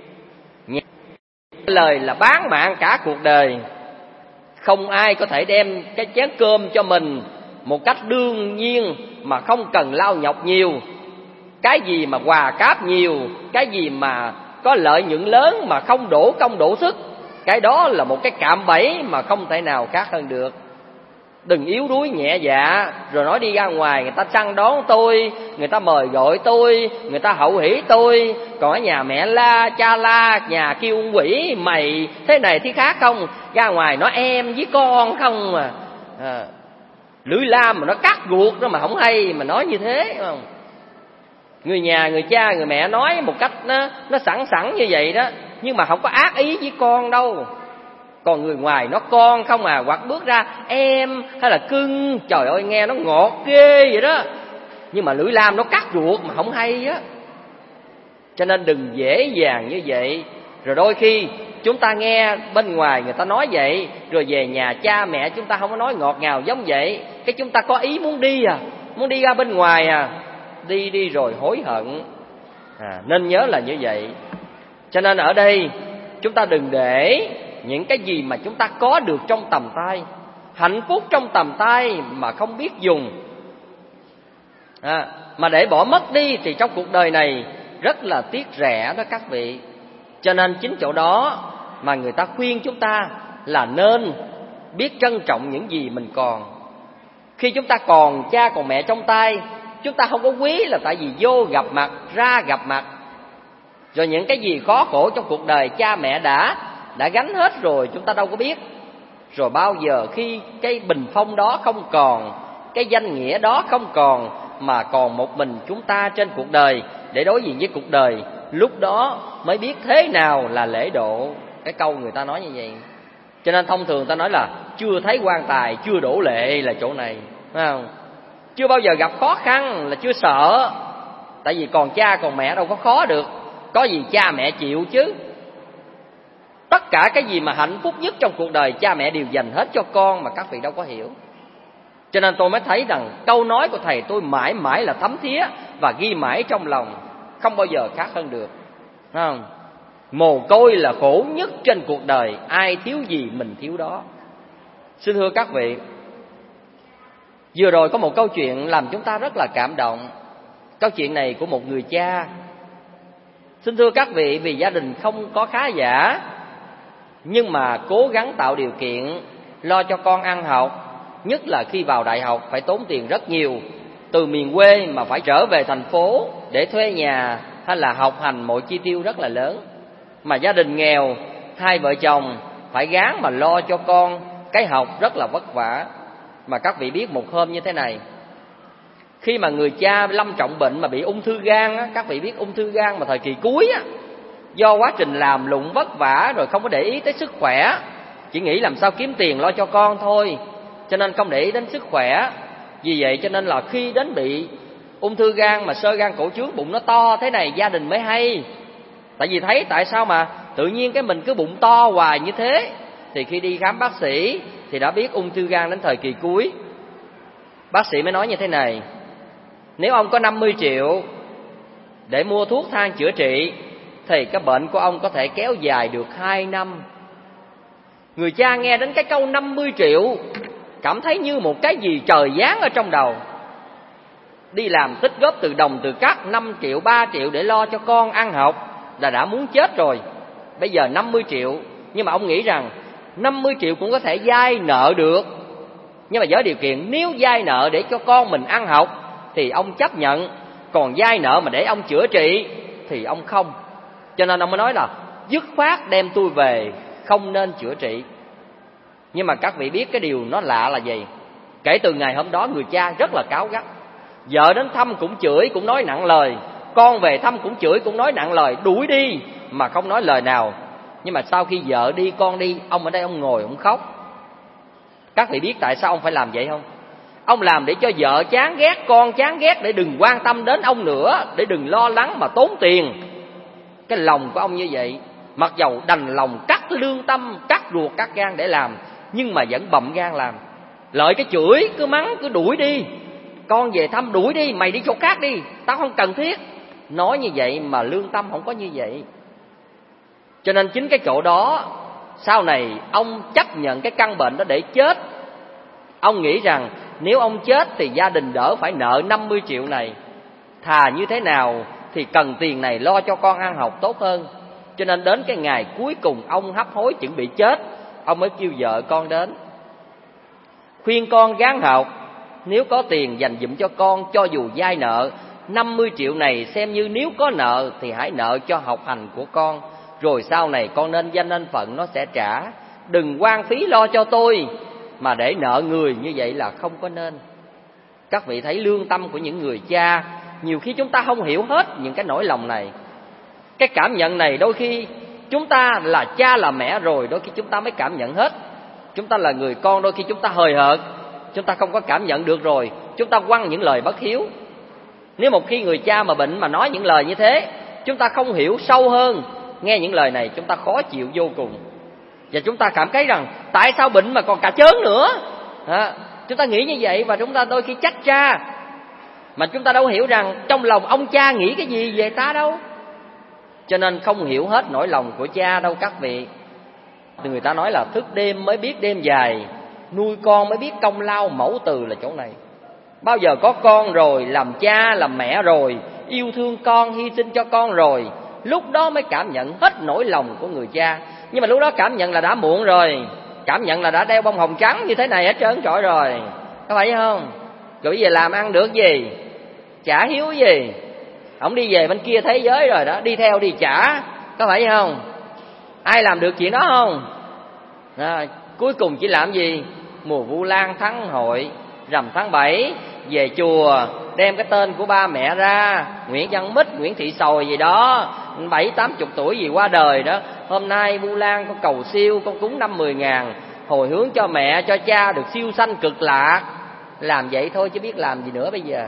lời là bán mạng cả cuộc đời. Không ai có thể đem cái chén cơm cho mình một cách đương nhiên mà không cần lao nhọc nhiều. Cái gì mà quà cáp nhiều, cái gì mà có lợi nhuận lớn mà không đổ công đổ sức, cái đó là một cái cạm bẫy mà không thể nào khác hơn được. Đừng yếu đuối nhẹ dạ rồi nói đi ra ngoài người ta săn đón tôi, người ta mời gọi tôi, người ta hậu hỷ tôi, còn ở nhà mẹ la cha la, nhà kêu quỷ mày thế này thế khác không, ra ngoài nói em với con không mà à, lưỡi lam mà nó cắt ruột đó mà không hay mà nói như thế không. Người nhà người cha người mẹ nói một cách nó nó sẵn sẵn như vậy đó, nhưng mà không có ác ý với con đâu. Còn người ngoài nó con không à, hoặc bước ra em hay là cưng, trời ơi nghe nó ngọt ghê vậy đó, nhưng mà lưỡi lam nó cắt ruột mà không hay á. Cho nên đừng dễ dàng như vậy. Rồi đôi khi chúng ta nghe bên ngoài người ta nói vậy, rồi về nhà cha mẹ chúng ta không có nói ngọt ngào giống vậy, cái chúng ta có ý muốn đi à, muốn đi ra bên ngoài à, đi đi rồi hối hận à, nên nhớ là như vậy. Cho nên ở đây chúng ta đừng để những cái gì mà chúng ta có được trong tầm tay, hạnh phúc trong tầm tay mà không biết dùng à, mà để bỏ mất đi thì trong cuộc đời này rất là tiếc rẻ đó các vị. Cho nên chính chỗ đó mà người ta khuyên chúng ta là nên biết trân trọng những gì mình còn. Khi chúng ta còn cha còn mẹ trong tay, chúng ta không có quý là tại vì vô gặp mặt, ra gặp mặt. Rồi những cái gì khó khổ trong cuộc đời cha mẹ đã đã gánh hết rồi, chúng ta đâu có biết. Rồi bao giờ khi cái bình phong đó không còn, cái danh nghĩa đó không còn, mà còn một mình chúng ta trên cuộc đời để đối diện với cuộc đời, lúc đó mới biết thế nào là lễ độ. Cái câu người ta nói như vậy. Cho nên thông thường ta nói là chưa thấy quan tài chưa đổ lệ là chỗ này, phải không? Chưa bao giờ gặp khó khăn là chưa sợ, tại vì còn cha còn mẹ đâu có khó được, có gì cha mẹ chịu chứ. Tất cả cái gì mà hạnh phúc nhất trong cuộc đời cha mẹ đều dành hết cho con mà các vị đâu có hiểu. Cho nên tôi mới thấy rằng câu nói của thầy tôi mãi mãi là thấm thía và ghi mãi trong lòng, không bao giờ khác hơn được, phải không? Mồ côi là khổ nhất trên cuộc đời, ai thiếu gì mình thiếu đó. Xin thưa các vị, vừa rồi có một câu chuyện làm chúng ta rất là cảm động. Câu chuyện này của một người cha. Xin thưa các vị, vì gia đình không có khá giả nhưng mà cố gắng tạo điều kiện lo cho con ăn học. Nhất là khi vào đại học phải tốn tiền rất nhiều, từ miền quê mà phải trở về thành phố để thuê nhà hay là học hành, mọi chi tiêu rất là lớn. Mà gia đình nghèo, hai vợ chồng phải gắng mà lo cho con cái học rất là vất vả. Mà các vị biết một hôm như thế này, khi mà người cha lâm trọng bệnh mà bị ung thư gan á, các vị biết ung thư gan mà thời kỳ cuối á, do quá trình làm lụng vất vả rồi không có để ý tới sức khỏe, chỉ nghĩ làm sao kiếm tiền lo cho con thôi, cho nên không để ý đến sức khỏe. Vì vậy cho nên là khi đến bị ung thư gan mà xơ gan cổ trướng, bụng nó to thế này, gia đình mới hay. Tại vì thấy tại sao mà tự nhiên cái mình cứ bụng to hoài như thế, thì khi đi khám bác sĩ thì đã biết ung thư gan đến thời kỳ cuối. Bác sĩ mới nói như thế này: nếu ông có năm mươi triệu để mua thuốc thang chữa trị thì cái bệnh của ông có thể kéo dài được hai năm. Người cha nghe đến cái câu năm mươi triệu cảm thấy như một cái gì trời giáng ở trong đầu. Đi làm tích góp từ đồng từ cắt năm triệu, ba triệu để lo cho con ăn học là đã muốn chết rồi. Bây giờ năm mươi triệu, nhưng mà ông nghĩ rằng năm mươi triệu cũng có thể vay nợ được. Nhưng mà với điều kiện nếu vay nợ để cho con mình ăn học thì ông chấp nhận, còn vay nợ mà để ông chữa trị thì ông không. Cho nên ông mới nói là dứt khoát đem tôi về, không nên chữa trị. Nhưng mà các vị biết cái điều nó lạ là gì? Kể từ ngày hôm đó người cha rất là cáu gắt. Vợ đến thăm cũng chửi, cũng nói nặng lời. Con về thăm cũng chửi, cũng nói nặng lời, đuổi đi mà không nói lời nào. Nhưng mà sau khi vợ đi, con đi, ông ở đây ông ngồi ông khóc. Các vị biết tại sao ông phải làm vậy không? Ông làm để cho vợ chán ghét, con chán ghét, để đừng quan tâm đến ông nữa, để đừng lo lắng mà tốn tiền. Cái lòng của ông như vậy, mặc dầu đành lòng cắt lương tâm, cắt ruột, cắt gan để làm, nhưng mà vẫn bậm gan làm. Lợi cái chửi, cứ mắng, cứ đuổi đi. Con về thăm đuổi đi, mày đi chỗ khác đi, tao không cần thiết. Nói như vậy mà lương tâm không có như vậy. Cho nên chính cái chỗ đó, sau này ông chấp nhận cái căn bệnh đó để chết. Ông nghĩ rằng nếu ông chết thì gia đình đỡ phải nợ năm mươi triệu này. Thà như thế nào thì cần tiền này lo cho con ăn học tốt hơn. Cho nên đến cái ngày cuối cùng ông hấp hối chuẩn bị chết, ông mới kêu vợ con đến, khuyên con gắng học. Nếu có tiền dành dụm cho con, cho dù vay nợ năm mươi triệu này xem như nếu có nợ thì hãy nợ cho học hành của con, rồi sau này con nên danh nên phận nó sẽ trả. Đừng quan phí lo cho tôi mà để nợ người, như vậy là không có nên. Các vị thấy lương tâm của những người cha, nhiều khi chúng ta không hiểu hết những cái nỗi lòng này. Cái cảm nhận này đôi khi chúng ta là cha là mẹ rồi, đôi khi chúng ta mới cảm nhận hết. Chúng ta là người con, đôi khi chúng ta hời hợt, chúng ta không có cảm nhận được rồi, chúng ta quăng những lời bất hiếu. Nếu một khi người cha mà bệnh mà nói những lời như thế, chúng ta không hiểu sâu hơn, nghe những lời này chúng ta khó chịu vô cùng. Và chúng ta cảm thấy rằng tại sao bệnh mà còn cả chớn nữa à, chúng ta nghĩ như vậy. Và chúng ta đôi khi trách cha, mà chúng ta đâu hiểu rằng trong lòng ông cha nghĩ cái gì về ta đâu. Cho nên không hiểu hết nỗi lòng của cha đâu các vị. Người ta nói là thức đêm mới biết đêm dài, nuôi con mới biết công lao mẫu từ là chỗ này. Bao giờ có con rồi, làm cha làm mẹ rồi, yêu thương con, hy sinh cho con rồi, lúc đó mới cảm nhận hết nỗi lòng của người cha. Nhưng mà lúc đó cảm nhận là đã muộn rồi, cảm nhận là đã đeo bông hồng trắng như thế này hết trơn trọi rồi, có phải không? Rồi bây giờ làm ăn được gì, chả hiếu gì. Ông đi về bên kia thế giới rồi đó, đi theo đi chả, có phải không? Ai làm được chuyện đó không? À, cuối cùng chỉ làm gì? Mùa Vu Lan tháng hội, rằm tháng bảy về chùa đem cái tên của ba mẹ ra, Nguyễn Văn Mít, Nguyễn Thị Sồi gì đó, bảy tám chục tuổi gì qua đời đó. Hôm nay Vu Lan con cầu siêu, con cúng năm mười ngàn, hồi hướng cho mẹ cho cha được siêu sanh cực lạc. Làm vậy thôi chứ biết làm gì nữa bây giờ.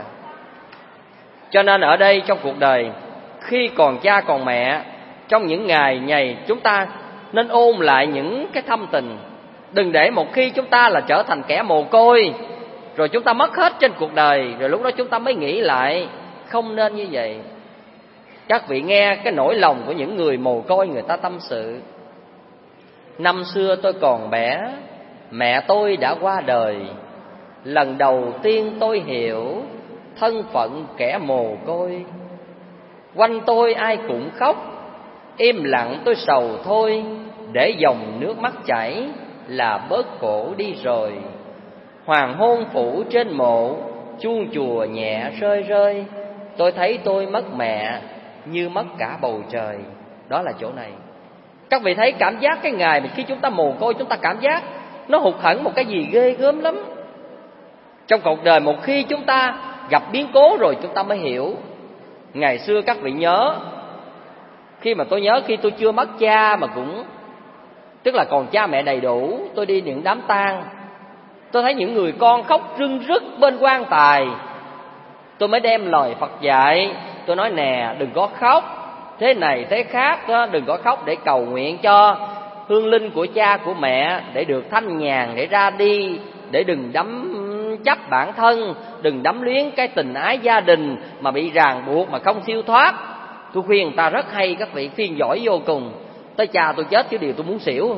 Cho nên ở đây trong cuộc đời, khi còn cha còn mẹ, trong những ngày nhầy chúng ta nên ôn lại những cái thâm tình. Đừng để một khi chúng ta là trở thành kẻ mồ côi, rồi chúng ta mất hết trên cuộc đời, rồi lúc đó chúng ta mới nghĩ lại. Không nên như vậy. Các vị nghe cái nỗi lòng của những người mồ côi người ta tâm sự. Năm xưa tôi còn bé, mẹ tôi đã qua đời. Lần đầu tiên tôi hiểu thân phận kẻ mồ côi. Quanh tôi ai cũng khóc, im lặng tôi sầu thôi, để dòng nước mắt chảy là bớt khổ đi rồi. Hoàng hôn phủ trên mộ, chuông chùa nhẹ rơi rơi, tôi thấy tôi mất mẹ như mất cả bầu trời. Đó là chỗ này. Các vị thấy cảm giác cái ngày mà khi chúng ta mồ côi, chúng ta cảm giác nó hụt hẫng một cái gì ghê gớm lắm. Trong cuộc đời một khi chúng ta gặp biến cố rồi chúng ta mới hiểu. Ngày xưa các vị nhớ, khi mà tôi nhớ khi tôi chưa mất cha mà cũng, tức là còn cha mẹ đầy đủ, tôi đi những đám tang, tôi thấy những người con khóc rưng rức bên quan tài. Tôi mới đem lời Phật dạy, tôi nói nè, đừng có khóc, thế này thế khác đó, đừng có khóc, để cầu nguyện cho hương linh của cha của mẹ để được thanh nhàn, để ra đi, để đừng đắm chấp bản thân, đừng đắm luyến cái tình ái gia đình mà bị ràng buộc mà không siêu thoát. Tôi khuyên người ta rất hay, các vị khuyên giỏi vô cùng. Tới cha tôi chết chứ điều tôi muốn xỉu.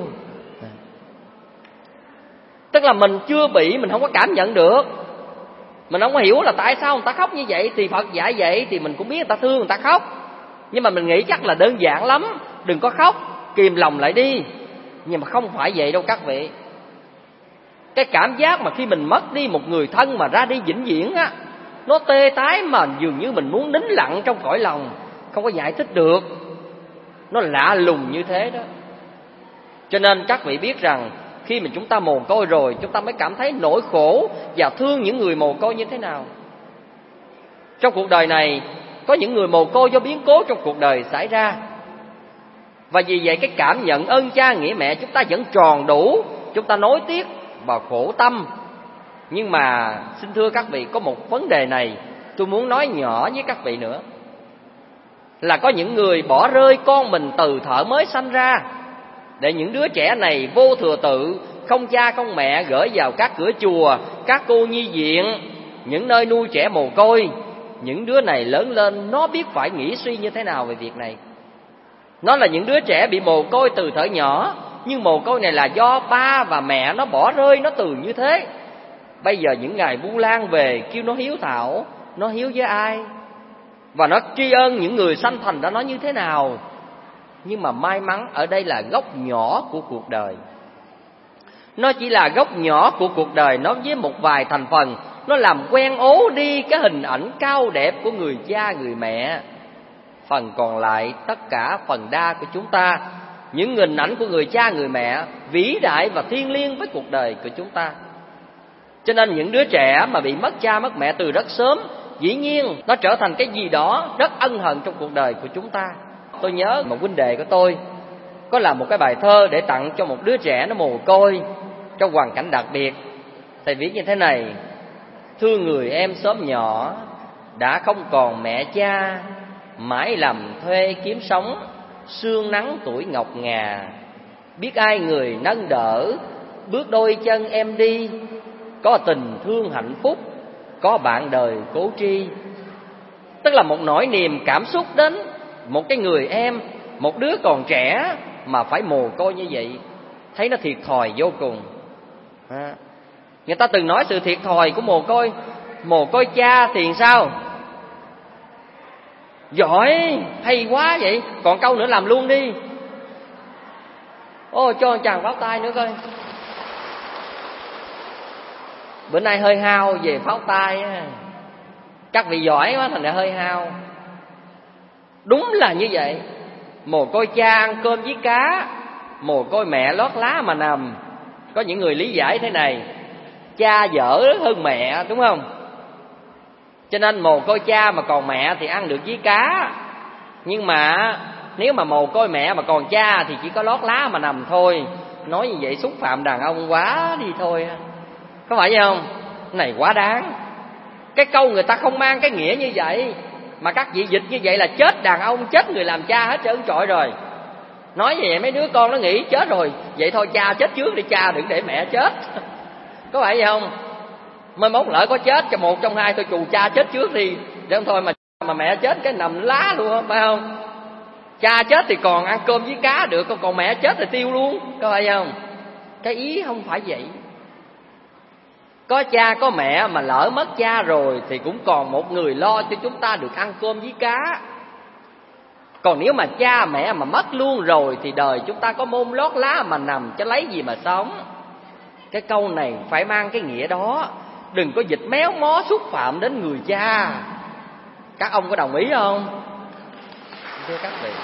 Tức là mình chưa bị, mình không có cảm nhận được, mình không có hiểu là tại sao người ta khóc như vậy. Thì Phật dạy vậy thì mình cũng biết người ta thương người ta khóc, nhưng mà mình nghĩ chắc là đơn giản lắm, đừng có khóc, kìm lòng lại đi. Nhưng mà không phải vậy đâu các vị. Cái cảm giác mà khi mình mất đi một người thân mà ra đi vĩnh viễn á, nó tê tái mà dường như mình muốn nín lặng trong cõi lòng, không có giải thích được. Nó lạ lùng như thế đó. Cho nên các vị biết rằng khi mà chúng ta mồ côi rồi, chúng ta mới cảm thấy nỗi khổ và thương những người mồ côi như thế nào. Trong cuộc đời này có những người mồ côi do biến cố trong cuộc đời xảy ra, và vì vậy cái cảm nhận ơn cha nghĩa mẹ chúng ta vẫn tròn đủ, chúng ta nối tiếc và khổ tâm. Nhưng mà xin thưa các vị, có một vấn đề này tôi muốn nói nhỏ với các vị nữa, là có những người bỏ rơi con mình từ thuở mới sanh ra, để những đứa trẻ này vô thừa tự, không cha không mẹ, gửi vào các cửa chùa, các cô nhi viện, những nơi nuôi trẻ mồ côi. Những đứa này lớn lên nó biết phải nghĩ suy như thế nào về việc này. Nó là những đứa trẻ bị mồ côi từ thuở nhỏ, nhưng mồ côi này là do ba và mẹ nó bỏ rơi nó từ như thế. Bây giờ những ngày Vu Lan về kêu nó hiếu thảo, nó hiếu với ai? Và nó tri ân những người sanh thành đã nói như thế nào? Nhưng mà may mắn ở đây là góc nhỏ của cuộc đời. Nó chỉ là góc nhỏ của cuộc đời, nó với một vài thành phần, nó làm quen ố đi cái hình ảnh cao đẹp của người cha người mẹ. Phần còn lại, tất cả phần đa của chúng ta, những hình ảnh của người cha người mẹ vĩ đại và thiêng liêng với cuộc đời của chúng ta. Cho nên những đứa trẻ mà bị mất cha mất mẹ từ rất sớm, dĩ nhiên nó trở thành cái gì đó rất ân hận trong cuộc đời của chúng ta. Tôi nhớ một huynh đệ của tôi có làm một cái bài thơ để tặng cho một đứa trẻ nó mồ côi trong hoàn cảnh đặc biệt. Thầy viết như thế này: thương người em xóm nhỏ đã không còn mẹ cha, mãi làm thuê kiếm sống, sương nắng tuổi ngọc ngà. Biết ai người nâng đỡ, bước đôi chân em đi, có tình thương hạnh phúc, có bạn đời cố tri. Tức là một nỗi niềm cảm xúc đến một cái người em, một đứa còn trẻ mà phải mồ côi như vậy, thấy nó thiệt thòi vô cùng. À, người ta từng nói sự thiệt thòi của mồ côi, mồ côi cha thì sao? Giỏi, hay quá vậy, còn câu nữa làm luôn đi. Ô, cho chàng pháo tay nữa coi. Bữa nay hơi hao về pháo tay á. Các vị giỏi quá thành ra hơi hao. Đúng là như vậy. Mồ côi cha ăn cơm với cá, mồ côi mẹ lót lá mà nằm. Có những người lý giải thế này: cha dở hơn mẹ, đúng không? Cho nên mồ côi cha mà còn mẹ thì ăn được với cá. Nhưng mà nếu mà mồ côi mẹ mà còn cha thì chỉ có lót lá mà nằm thôi. Nói như vậy xúc phạm đàn ông quá đi thôi. Có phải vậy không? Cái này quá đáng. Cái câu người ta không mang cái nghĩa như vậy, mà các vị dịch như vậy là chết đàn ông, chết người làm cha hết trơn trọi rồi. Nói như vậy mấy đứa con nó nghĩ chết rồi, vậy thôi cha chết trước đi cha, đừng để mẹ chết. Có phải vậy không? Mai mốt lỡ có chết cho một trong hai tôi chù cha chết trước đi, để không thôi mà mà mẹ chết cái nằm lá luôn không, phải không? Cha chết thì còn ăn cơm với cá được, còn mẹ chết thì tiêu luôn. Có phải không? Cái ý không phải vậy. Có cha có mẹ mà lỡ mất cha rồi thì cũng còn một người lo cho chúng ta được ăn cơm với cá. Còn nếu mà cha mẹ mà mất luôn rồi thì đời chúng ta có môn lót lá mà nằm, chứ lấy gì mà sống. Cái câu này phải mang cái nghĩa đó. Đừng có dịch méo mó xúc phạm đến người cha. Các ông có đồng ý không? Thưa các vị,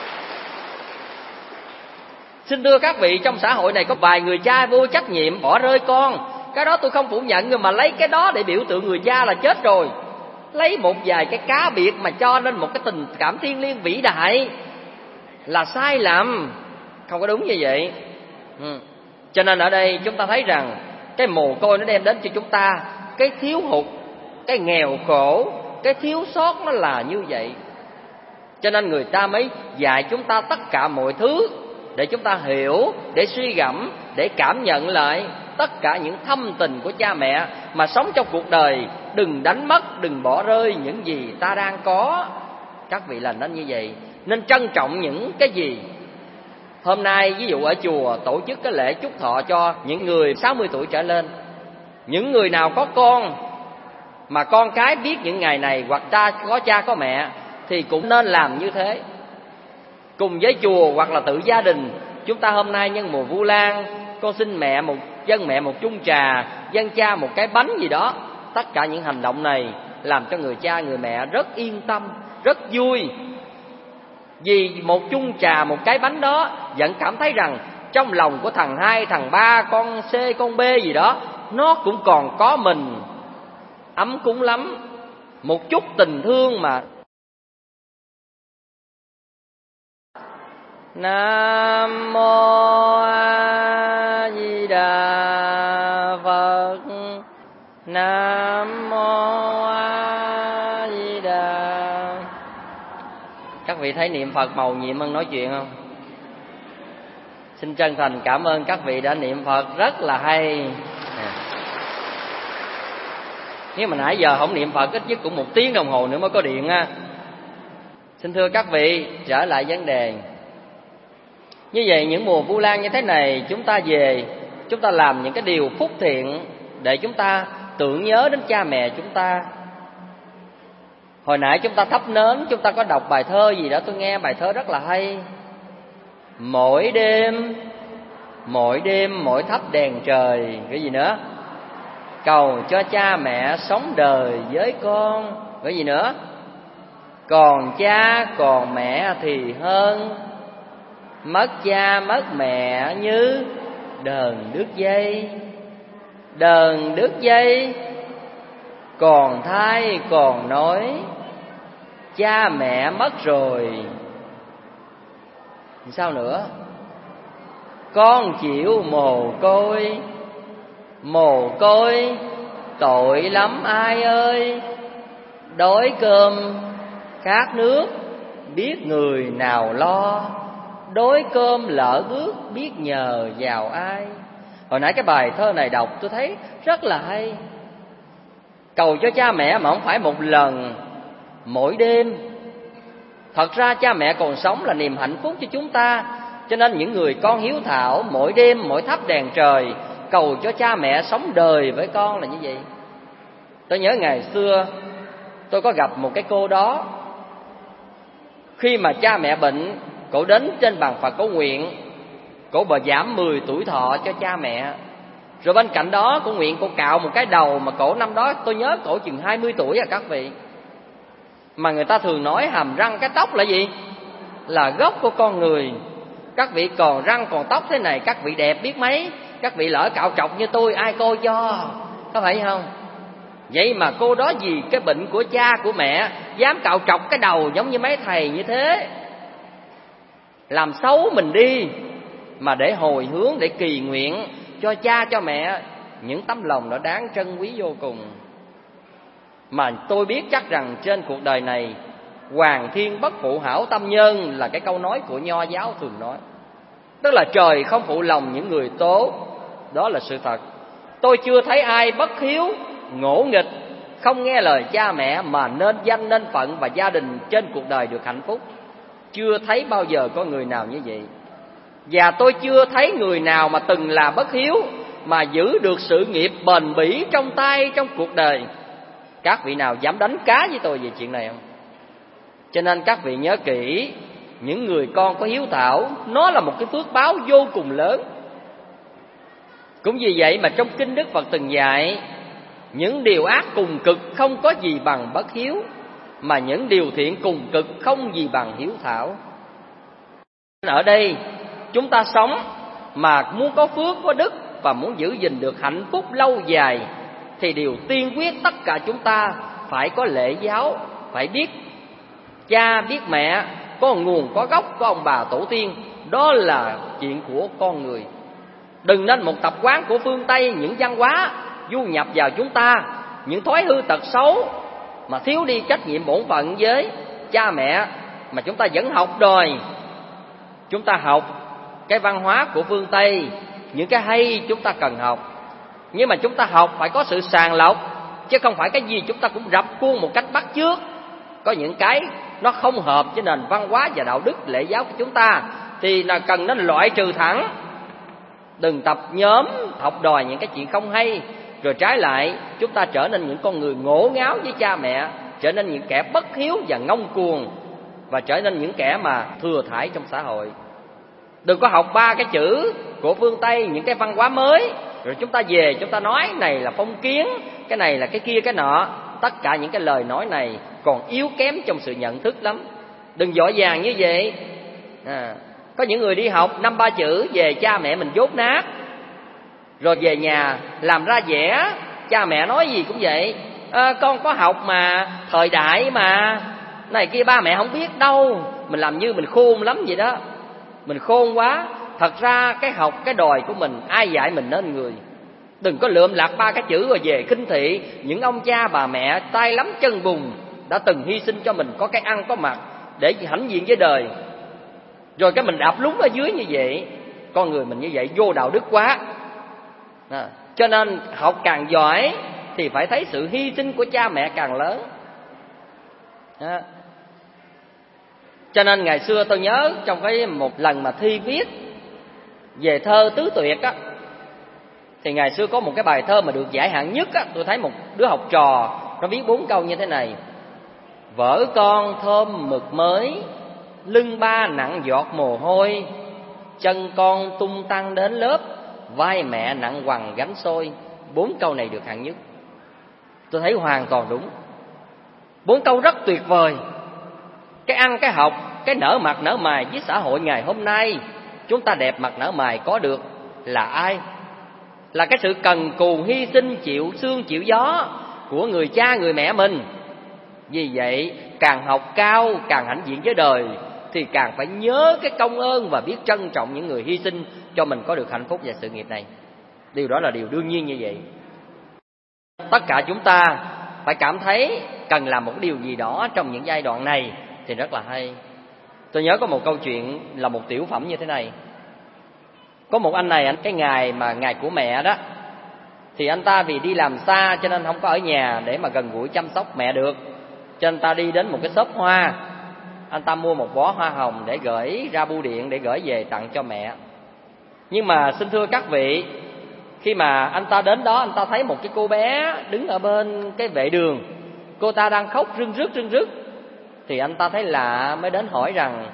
xin thưa các vị, trong xã hội này có vài người cha vô trách nhiệm bỏ rơi con. Cái đó tôi không phủ nhận, nhưng mà lấy cái đó để biểu tượng người cha là chết rồi. Lấy một vài cái cá biệt mà cho nên một cái tình cảm thiêng liêng vĩ đại là sai lầm, không có đúng như vậy. ừ. Cho nên ở đây chúng ta thấy rằng cái mồ côi nó đem đến cho chúng ta cái thiếu hụt, cái nghèo khổ, cái thiếu sót nó là như vậy. Cho nên người ta mới dạy chúng ta tất cả mọi thứ để chúng ta hiểu, để suy gẫm, để cảm nhận lại tất cả những thâm tình của cha mẹ, mà sống trong cuộc đời đừng đánh mất, đừng bỏ rơi những gì ta đang có. Các vị là nên như vậy, nên trân trọng những cái gì. Hôm nay ví dụ ở chùa tổ chức cái lễ chúc thọ cho những người sáu mươi tuổi trở lên. Những người nào có con mà con cái biết những ngày này, hoặc ta có cha có mẹ, thì cũng nên làm như thế. Cùng với chùa hoặc là tự gia đình, chúng ta hôm nay nhân mùa Vu Lan, con xin mẹ một dân mẹ một chung trà, dân cha một cái bánh gì đó. Tất cả những hành động này làm cho người cha người mẹ rất yên tâm, rất vui. Vì một chung trà, một cái bánh đó vẫn cảm thấy rằng trong lòng của thằng hai, thằng ba, con C, con B gì đó, nó cũng còn có mình, ấm cúng lắm. Một chút tình thương mà. Nam mô A Di Đà Phật. Nam mô A Di Đà. Các vị thấy niệm Phật màu nhiệm hơn nói chuyện không? Xin chân thành cảm ơn các vị đã niệm Phật rất là hay. Nếu mà nãy giờ không niệm Phật ít nhất cũng một tiếng đồng hồ nữa mới có điện á. Xin thưa các vị, trở lại vấn đề. Như vậy những mùa Vu Lan như thế này, chúng ta về, chúng ta làm những cái điều phúc thiện để chúng ta tưởng nhớ đến cha mẹ chúng ta. Hồi nãy chúng ta thắp nến, chúng ta có đọc bài thơ gì đó, tôi nghe bài thơ rất là hay. Mỗi đêm, mỗi đêm mỗi thắp đèn trời, cái gì nữa? Cầu cho cha mẹ sống đời với con, cái gì nữa? Còn cha còn mẹ thì hơn, mất cha mất mẹ như đờn đứt dây. Đờn đứt dây còn thai còn nói, cha mẹ mất rồi sao nữa? Con chịu mồ côi, mồ côi tội lắm ai ơi. Đói cơm khát nước biết người nào lo, đói cơm lỡ bước biết nhờ vào ai. Hồi nãy cái bài thơ này đọc tôi thấy rất là hay. Cầu cho cha mẹ mà không phải một lần, mỗi đêm. Thật ra cha mẹ còn sống là niềm hạnh phúc cho chúng ta. Cho nên những người con hiếu thảo mỗi đêm mỗi thắp đèn trời, cầu cho cha mẹ sống đời với con là như vậy. Tôi nhớ ngày xưa tôi có gặp một cái cô đó. Khi mà cha mẹ bệnh, cổ đến trên bàn Phật cổ nguyện, cổ bà giảm mười tuổi thọ cho cha mẹ. Rồi bên cạnh đó cổ nguyện cổ cạo một cái đầu mà cổ năm đó tôi nhớ cổ chừng hai mươi tuổi à các vị. Mà người ta thường nói hàm răng cái tóc là gì? Là gốc của con người. Các vị còn răng còn tóc thế này, các vị đẹp biết mấy. Các vị lỡ cạo trọc như tôi ai coi cho, có phải không? Vậy mà cô đó vì cái bệnh của cha của mẹ dám cạo trọc cái đầu giống như mấy thầy như thế, làm xấu mình đi mà để hồi hướng, để kỳ nguyện cho cha cho mẹ. Những tấm lòng đó đáng trân quý vô cùng. Mà tôi biết chắc rằng trên cuộc đời này hoàng thiên bất phụ hảo tâm nhân là cái câu nói của Nho giáo thường nói. Tức là trời không phụ lòng những người tốt. Đó là sự thật. Tôi chưa thấy ai bất hiếu, ngỗ nghịch, không nghe lời cha mẹ mà nên danh nên phận và gia đình trên cuộc đời được hạnh phúc. Chưa thấy bao giờ có người nào như vậy. Và tôi chưa thấy người nào mà từng là bất hiếu mà giữ được sự nghiệp bền bỉ trong tay trong cuộc đời. Các vị nào dám đánh cá với tôi về chuyện này không? Cho nên các vị nhớ kỹ, những người con có hiếu thảo, nó là một cái phước báo vô cùng lớn. Cũng vì vậy mà trong kinh Đức Phật từng dạy, những điều ác cùng cực không có gì bằng bất hiếu, mà những điều thiện cùng cực không gì bằng hiếu thảo. Ở đây chúng ta sống mà muốn có phước, có đức và muốn giữ gìn được hạnh phúc lâu dài, thì điều tiên quyết tất cả chúng ta phải có lễ giáo, phải biết cha biết mẹ, có nguồn có gốc, có ông bà tổ tiên. Đó là chuyện của con người. Đừng nên một tập quán của phương Tây, những văn hóa du nhập vào chúng ta, những thói hư tật xấu, mà thiếu đi trách nhiệm bổn phận với cha mẹ, mà chúng ta vẫn học đòi. Chúng ta học cái văn hóa của phương Tây, những cái hay chúng ta cần học, nhưng mà chúng ta học phải có sự sàng lọc, chứ không phải cái gì chúng ta cũng rập khuôn một cách bắt chước. Có những cái nó không hợp với nền văn hóa và đạo đức lễ giáo của chúng ta thì là cần nên loại trừ thẳng. Đừng tập nhóm học đòi những cái chuyện không hay, rồi trái lại chúng ta trở nên những con người ngổ ngáo với cha mẹ, trở nên những kẻ bất hiếu và ngông cuồng, và trở nên những kẻ mà thừa thãi trong xã hội. Đừng có học ba cái chữ của phương Tây, những cái văn hóa mới, rồi chúng ta về chúng ta nói này là phong kiến, cái này là cái kia cái nọ. Tất cả những cái lời nói này còn yếu kém trong sự nhận thức lắm. Đừng vội vàng như vậy. à, Có những người đi học năm ba chữ, về cha mẹ mình dốt nát, rồi về nhà làm ra vẻ, cha mẹ nói gì cũng vậy. à, Con có học mà, thời đại mà, này kia ba mẹ không biết đâu. Mình làm như mình khôn lắm vậy đó. Mình khôn quá. Thật ra cái học, cái đòi của mình, ai dạy mình nên người. Đừng có lượm lạc ba cái chữ rồi về khinh thị những ông cha bà mẹ tay lắm chân bùn đã từng hy sinh cho mình có cái ăn có mặc để hãnh diện với đời, rồi cái mình đạp lúng ở dưới như vậy. Con người mình như vậy vô đạo đức quá. à, Cho nên học càng giỏi thì phải thấy sự hy sinh của cha mẹ càng lớn. à, Cho nên ngày xưa tôi nhớ trong cái một lần mà thi viết về thơ tứ tuyệt á, thì ngày xưa có một cái bài thơ mà được giải hạng nhất á, tôi thấy một đứa học trò nó viết bốn câu như thế này: vợ con thơm mực mới, lưng ba nặng giọt mồ hôi, chân con tung tăng đến lớp, vai mẹ nặng quằn gánh xôi. Bốn câu này được hạng nhất. Tôi thấy hoàn toàn đúng. Bốn câu rất tuyệt vời. Cái ăn, cái học, cái nở mặt nở mày với xã hội ngày hôm nay. Chúng ta đẹp mặt nở mày có được là ai? Là cái sự cần cù hy sinh chịu sương chịu gió của người cha người mẹ mình. Vì vậy càng học cao, càng hãnh diện với đời, thì càng phải nhớ cái công ơn và biết trân trọng những người hy sinh cho mình có được hạnh phúc và sự nghiệp này. Điều đó là điều đương nhiên như vậy. Tất cả chúng ta phải cảm thấy cần làm một điều gì đó trong những giai đoạn này thì rất là hay. Tôi nhớ có một câu chuyện là một tiểu phẩm như thế này. Có một anh này, anh cái ngày mà ngày của mẹ đó, thì anh ta vì đi làm xa cho nên không có ở nhà để mà gần gũi chăm sóc mẹ được, cho anh ta đi đến một cái shop hoa. Anh ta mua một bó hoa hồng để gửi ra bưu điện, để gửi về tặng cho mẹ. Nhưng mà xin thưa các vị, khi mà anh ta đến đó, anh ta thấy một cái cô bé đứng ở bên cái vệ đường. Cô ta đang khóc rưng rức rưng rức. Thì anh ta thấy lạ mới đến hỏi rằng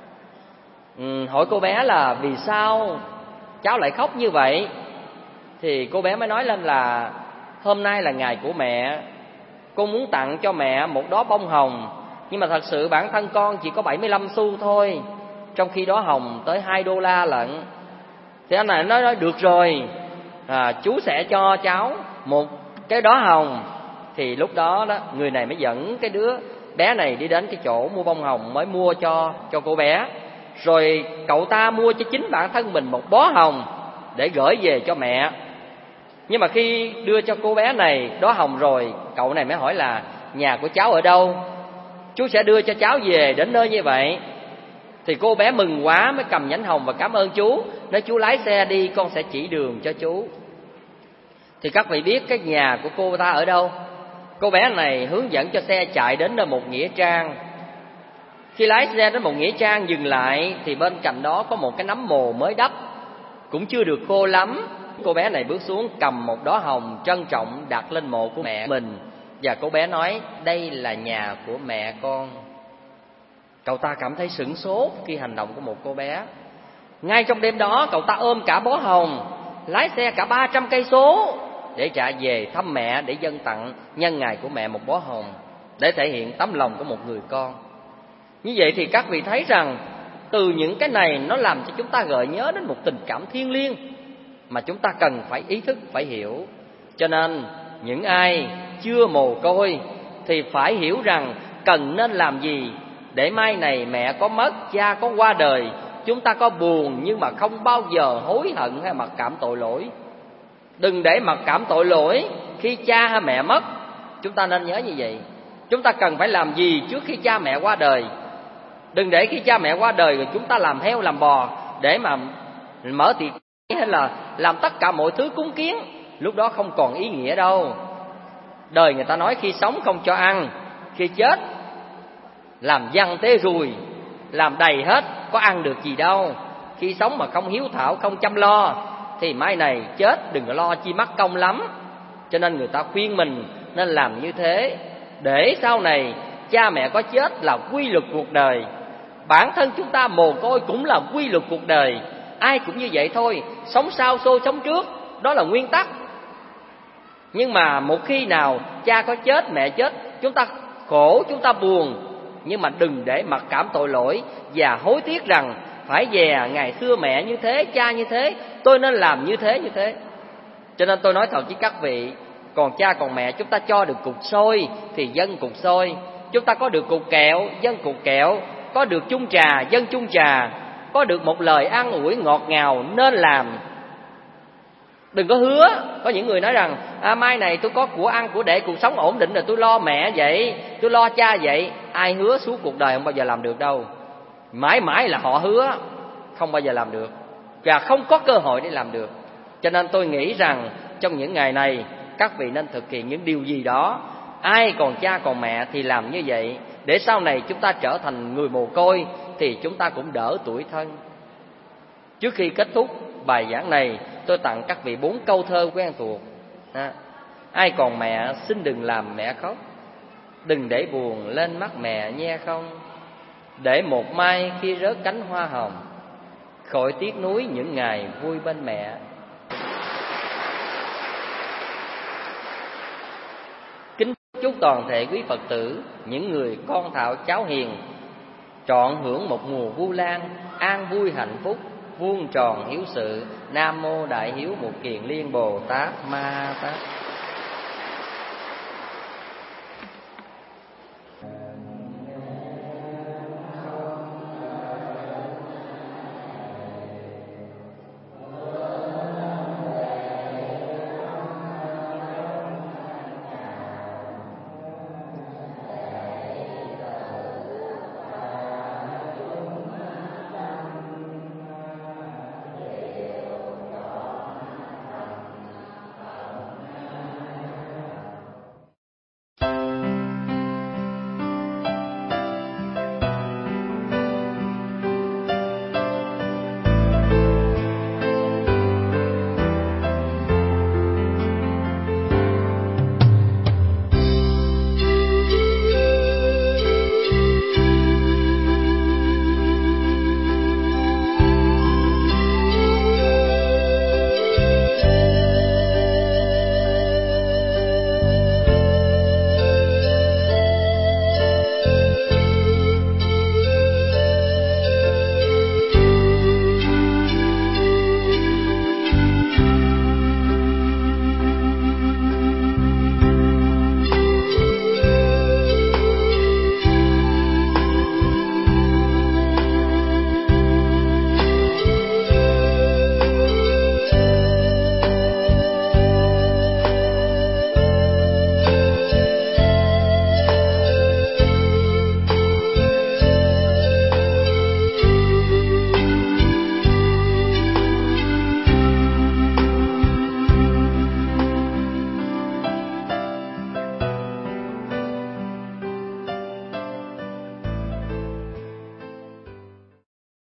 um, hỏi cô bé là vì sao cháu lại khóc như vậy. Thì cô bé mới nói lên là hôm nay là ngày của mẹ, con muốn tặng cho mẹ một đóa bông hồng, nhưng mà thật sự bản thân con chỉ có bảy mươi lăm xu thôi, trong khi đó hồng tới hai đô la lận. Thì anh này nói, nói được rồi, à, chú sẽ cho cháu một cái đóa hồng. Thì lúc đó đó người này mới dẫn cái đứa bé này đi đến cái chỗ mua bông hồng mới mua cho cho cô bé. Rồi cậu ta mua cho chính bản thân mình một bó hồng để gửi về cho mẹ. Nhưng mà khi đưa cho cô bé này đóa hồng rồi, cậu này mới hỏi là nhà của cháu ở đâu, chú sẽ đưa cho cháu về đến nơi như vậy. Thì cô bé mừng quá mới cầm nhánh hồng và cảm ơn chú, nói chú lái xe đi, con sẽ chỉ đường cho chú. Thì các vị biết cái nhà của cô ta ở đâu? Cô bé này hướng dẫn cho xe chạy đến nơi một nghĩa trang. Khi lái xe đến một nghĩa trang dừng lại, thì bên cạnh đó có một cái nấm mồ mới đắp, cũng chưa được khô lắm. Cô bé này bước xuống cầm một đóa hồng trân trọng đặt lên mộ của mẹ mình. Và cô bé nói đây là nhà của mẹ con. Cậu ta cảm thấy sửng sốt khi hành động của một cô bé. Ngay trong đêm đó, cậu ta ôm cả bó hồng, lái xe cả ba trăm cây số để trả về thăm mẹ, để dâng tặng nhân ngày của mẹ một bó hồng, để thể hiện tấm lòng của một người con. Như vậy thì các vị thấy rằng từ những cái này nó làm cho chúng ta gợi nhớ đến một tình cảm thiêng liêng mà chúng ta cần phải ý thức, phải hiểu. Cho nên những ai chưa mồ côi thì phải hiểu rằng cần nên làm gì để mai này mẹ có mất, cha có qua đời, chúng ta có buồn nhưng mà không bao giờ hối hận hay mặc cảm tội lỗi. Đừng để mặc cảm tội lỗi khi cha hay mẹ mất. Chúng ta nên nhớ như vậy. Chúng ta cần phải làm gì trước khi cha mẹ qua đời. Đừng để khi cha mẹ qua đời rồi chúng ta làm heo làm bò để mà mở tiệc hay là làm tất cả mọi thứ cúng kiến. Lúc đó không còn ý nghĩa đâu. Đời người ta nói khi sống không cho ăn, khi chết làm văn tế ruồi, làm đầy hết, có ăn được gì đâu. Khi sống mà không hiếu thảo, không chăm lo thì mai này chết đừng có lo chi mắc công lắm. Cho nên người ta khuyên mình nên làm như thế, để sau này cha mẹ có chết là quy luật cuộc đời. Bản thân chúng ta mồ côi cũng là quy luật cuộc đời. Ai cũng như vậy thôi, sống sau xô sống trước, đó là nguyên tắc. Nhưng mà một khi nào cha có chết, mẹ chết, chúng ta khổ, chúng ta buồn, nhưng mà đừng để mặc cảm tội lỗi và hối tiếc rằng phải về ngày xưa mẹ như thế, cha như thế, tôi nên làm như thế như thế. Cho nên tôi nói thật với các vị, còn cha còn mẹ chúng ta cho được cục xôi thì dân cục xôi, chúng ta có được cục kẹo, dân cục kẹo, có được chung trà, dân chung trà, có được một lời an ủi ngọt ngào nên làm. Đừng có hứa. Có những người nói rằng à, mai này tôi có của ăn của để cuộc sống ổn định rồi tôi lo mẹ vậy, tôi lo cha vậy. Ai hứa suốt cuộc đời không bao giờ làm được đâu. Mãi mãi là họ hứa, không bao giờ làm được, và không có cơ hội để làm được. Cho nên tôi nghĩ rằng trong những ngày này các vị nên thực hiện những điều gì đó. Ai còn cha còn mẹ thì làm như vậy, để sau này chúng ta trở thành người mồ côi thì chúng ta cũng đỡ tủi thân. Trước khi kết thúc bài giảng này, tôi tặng các vị bốn câu thơ quen thuộc. À, ai còn mẹ xin đừng làm mẹ khóc, đừng để buồn lên mắt mẹ nhe không, để một mai khi rớt cánh hoa hồng, khỏi tiếc nuối những ngày vui bên mẹ. Kính chúc toàn thể quý Phật tử, những người con thạo cháu hiền, trọn hưởng một mùa Vu Lan, an vui hạnh phúc, vuông tròn hiếu sự. Nam mô Đại Hiếu Một Kiền Liên Bồ Tát Ma Tát.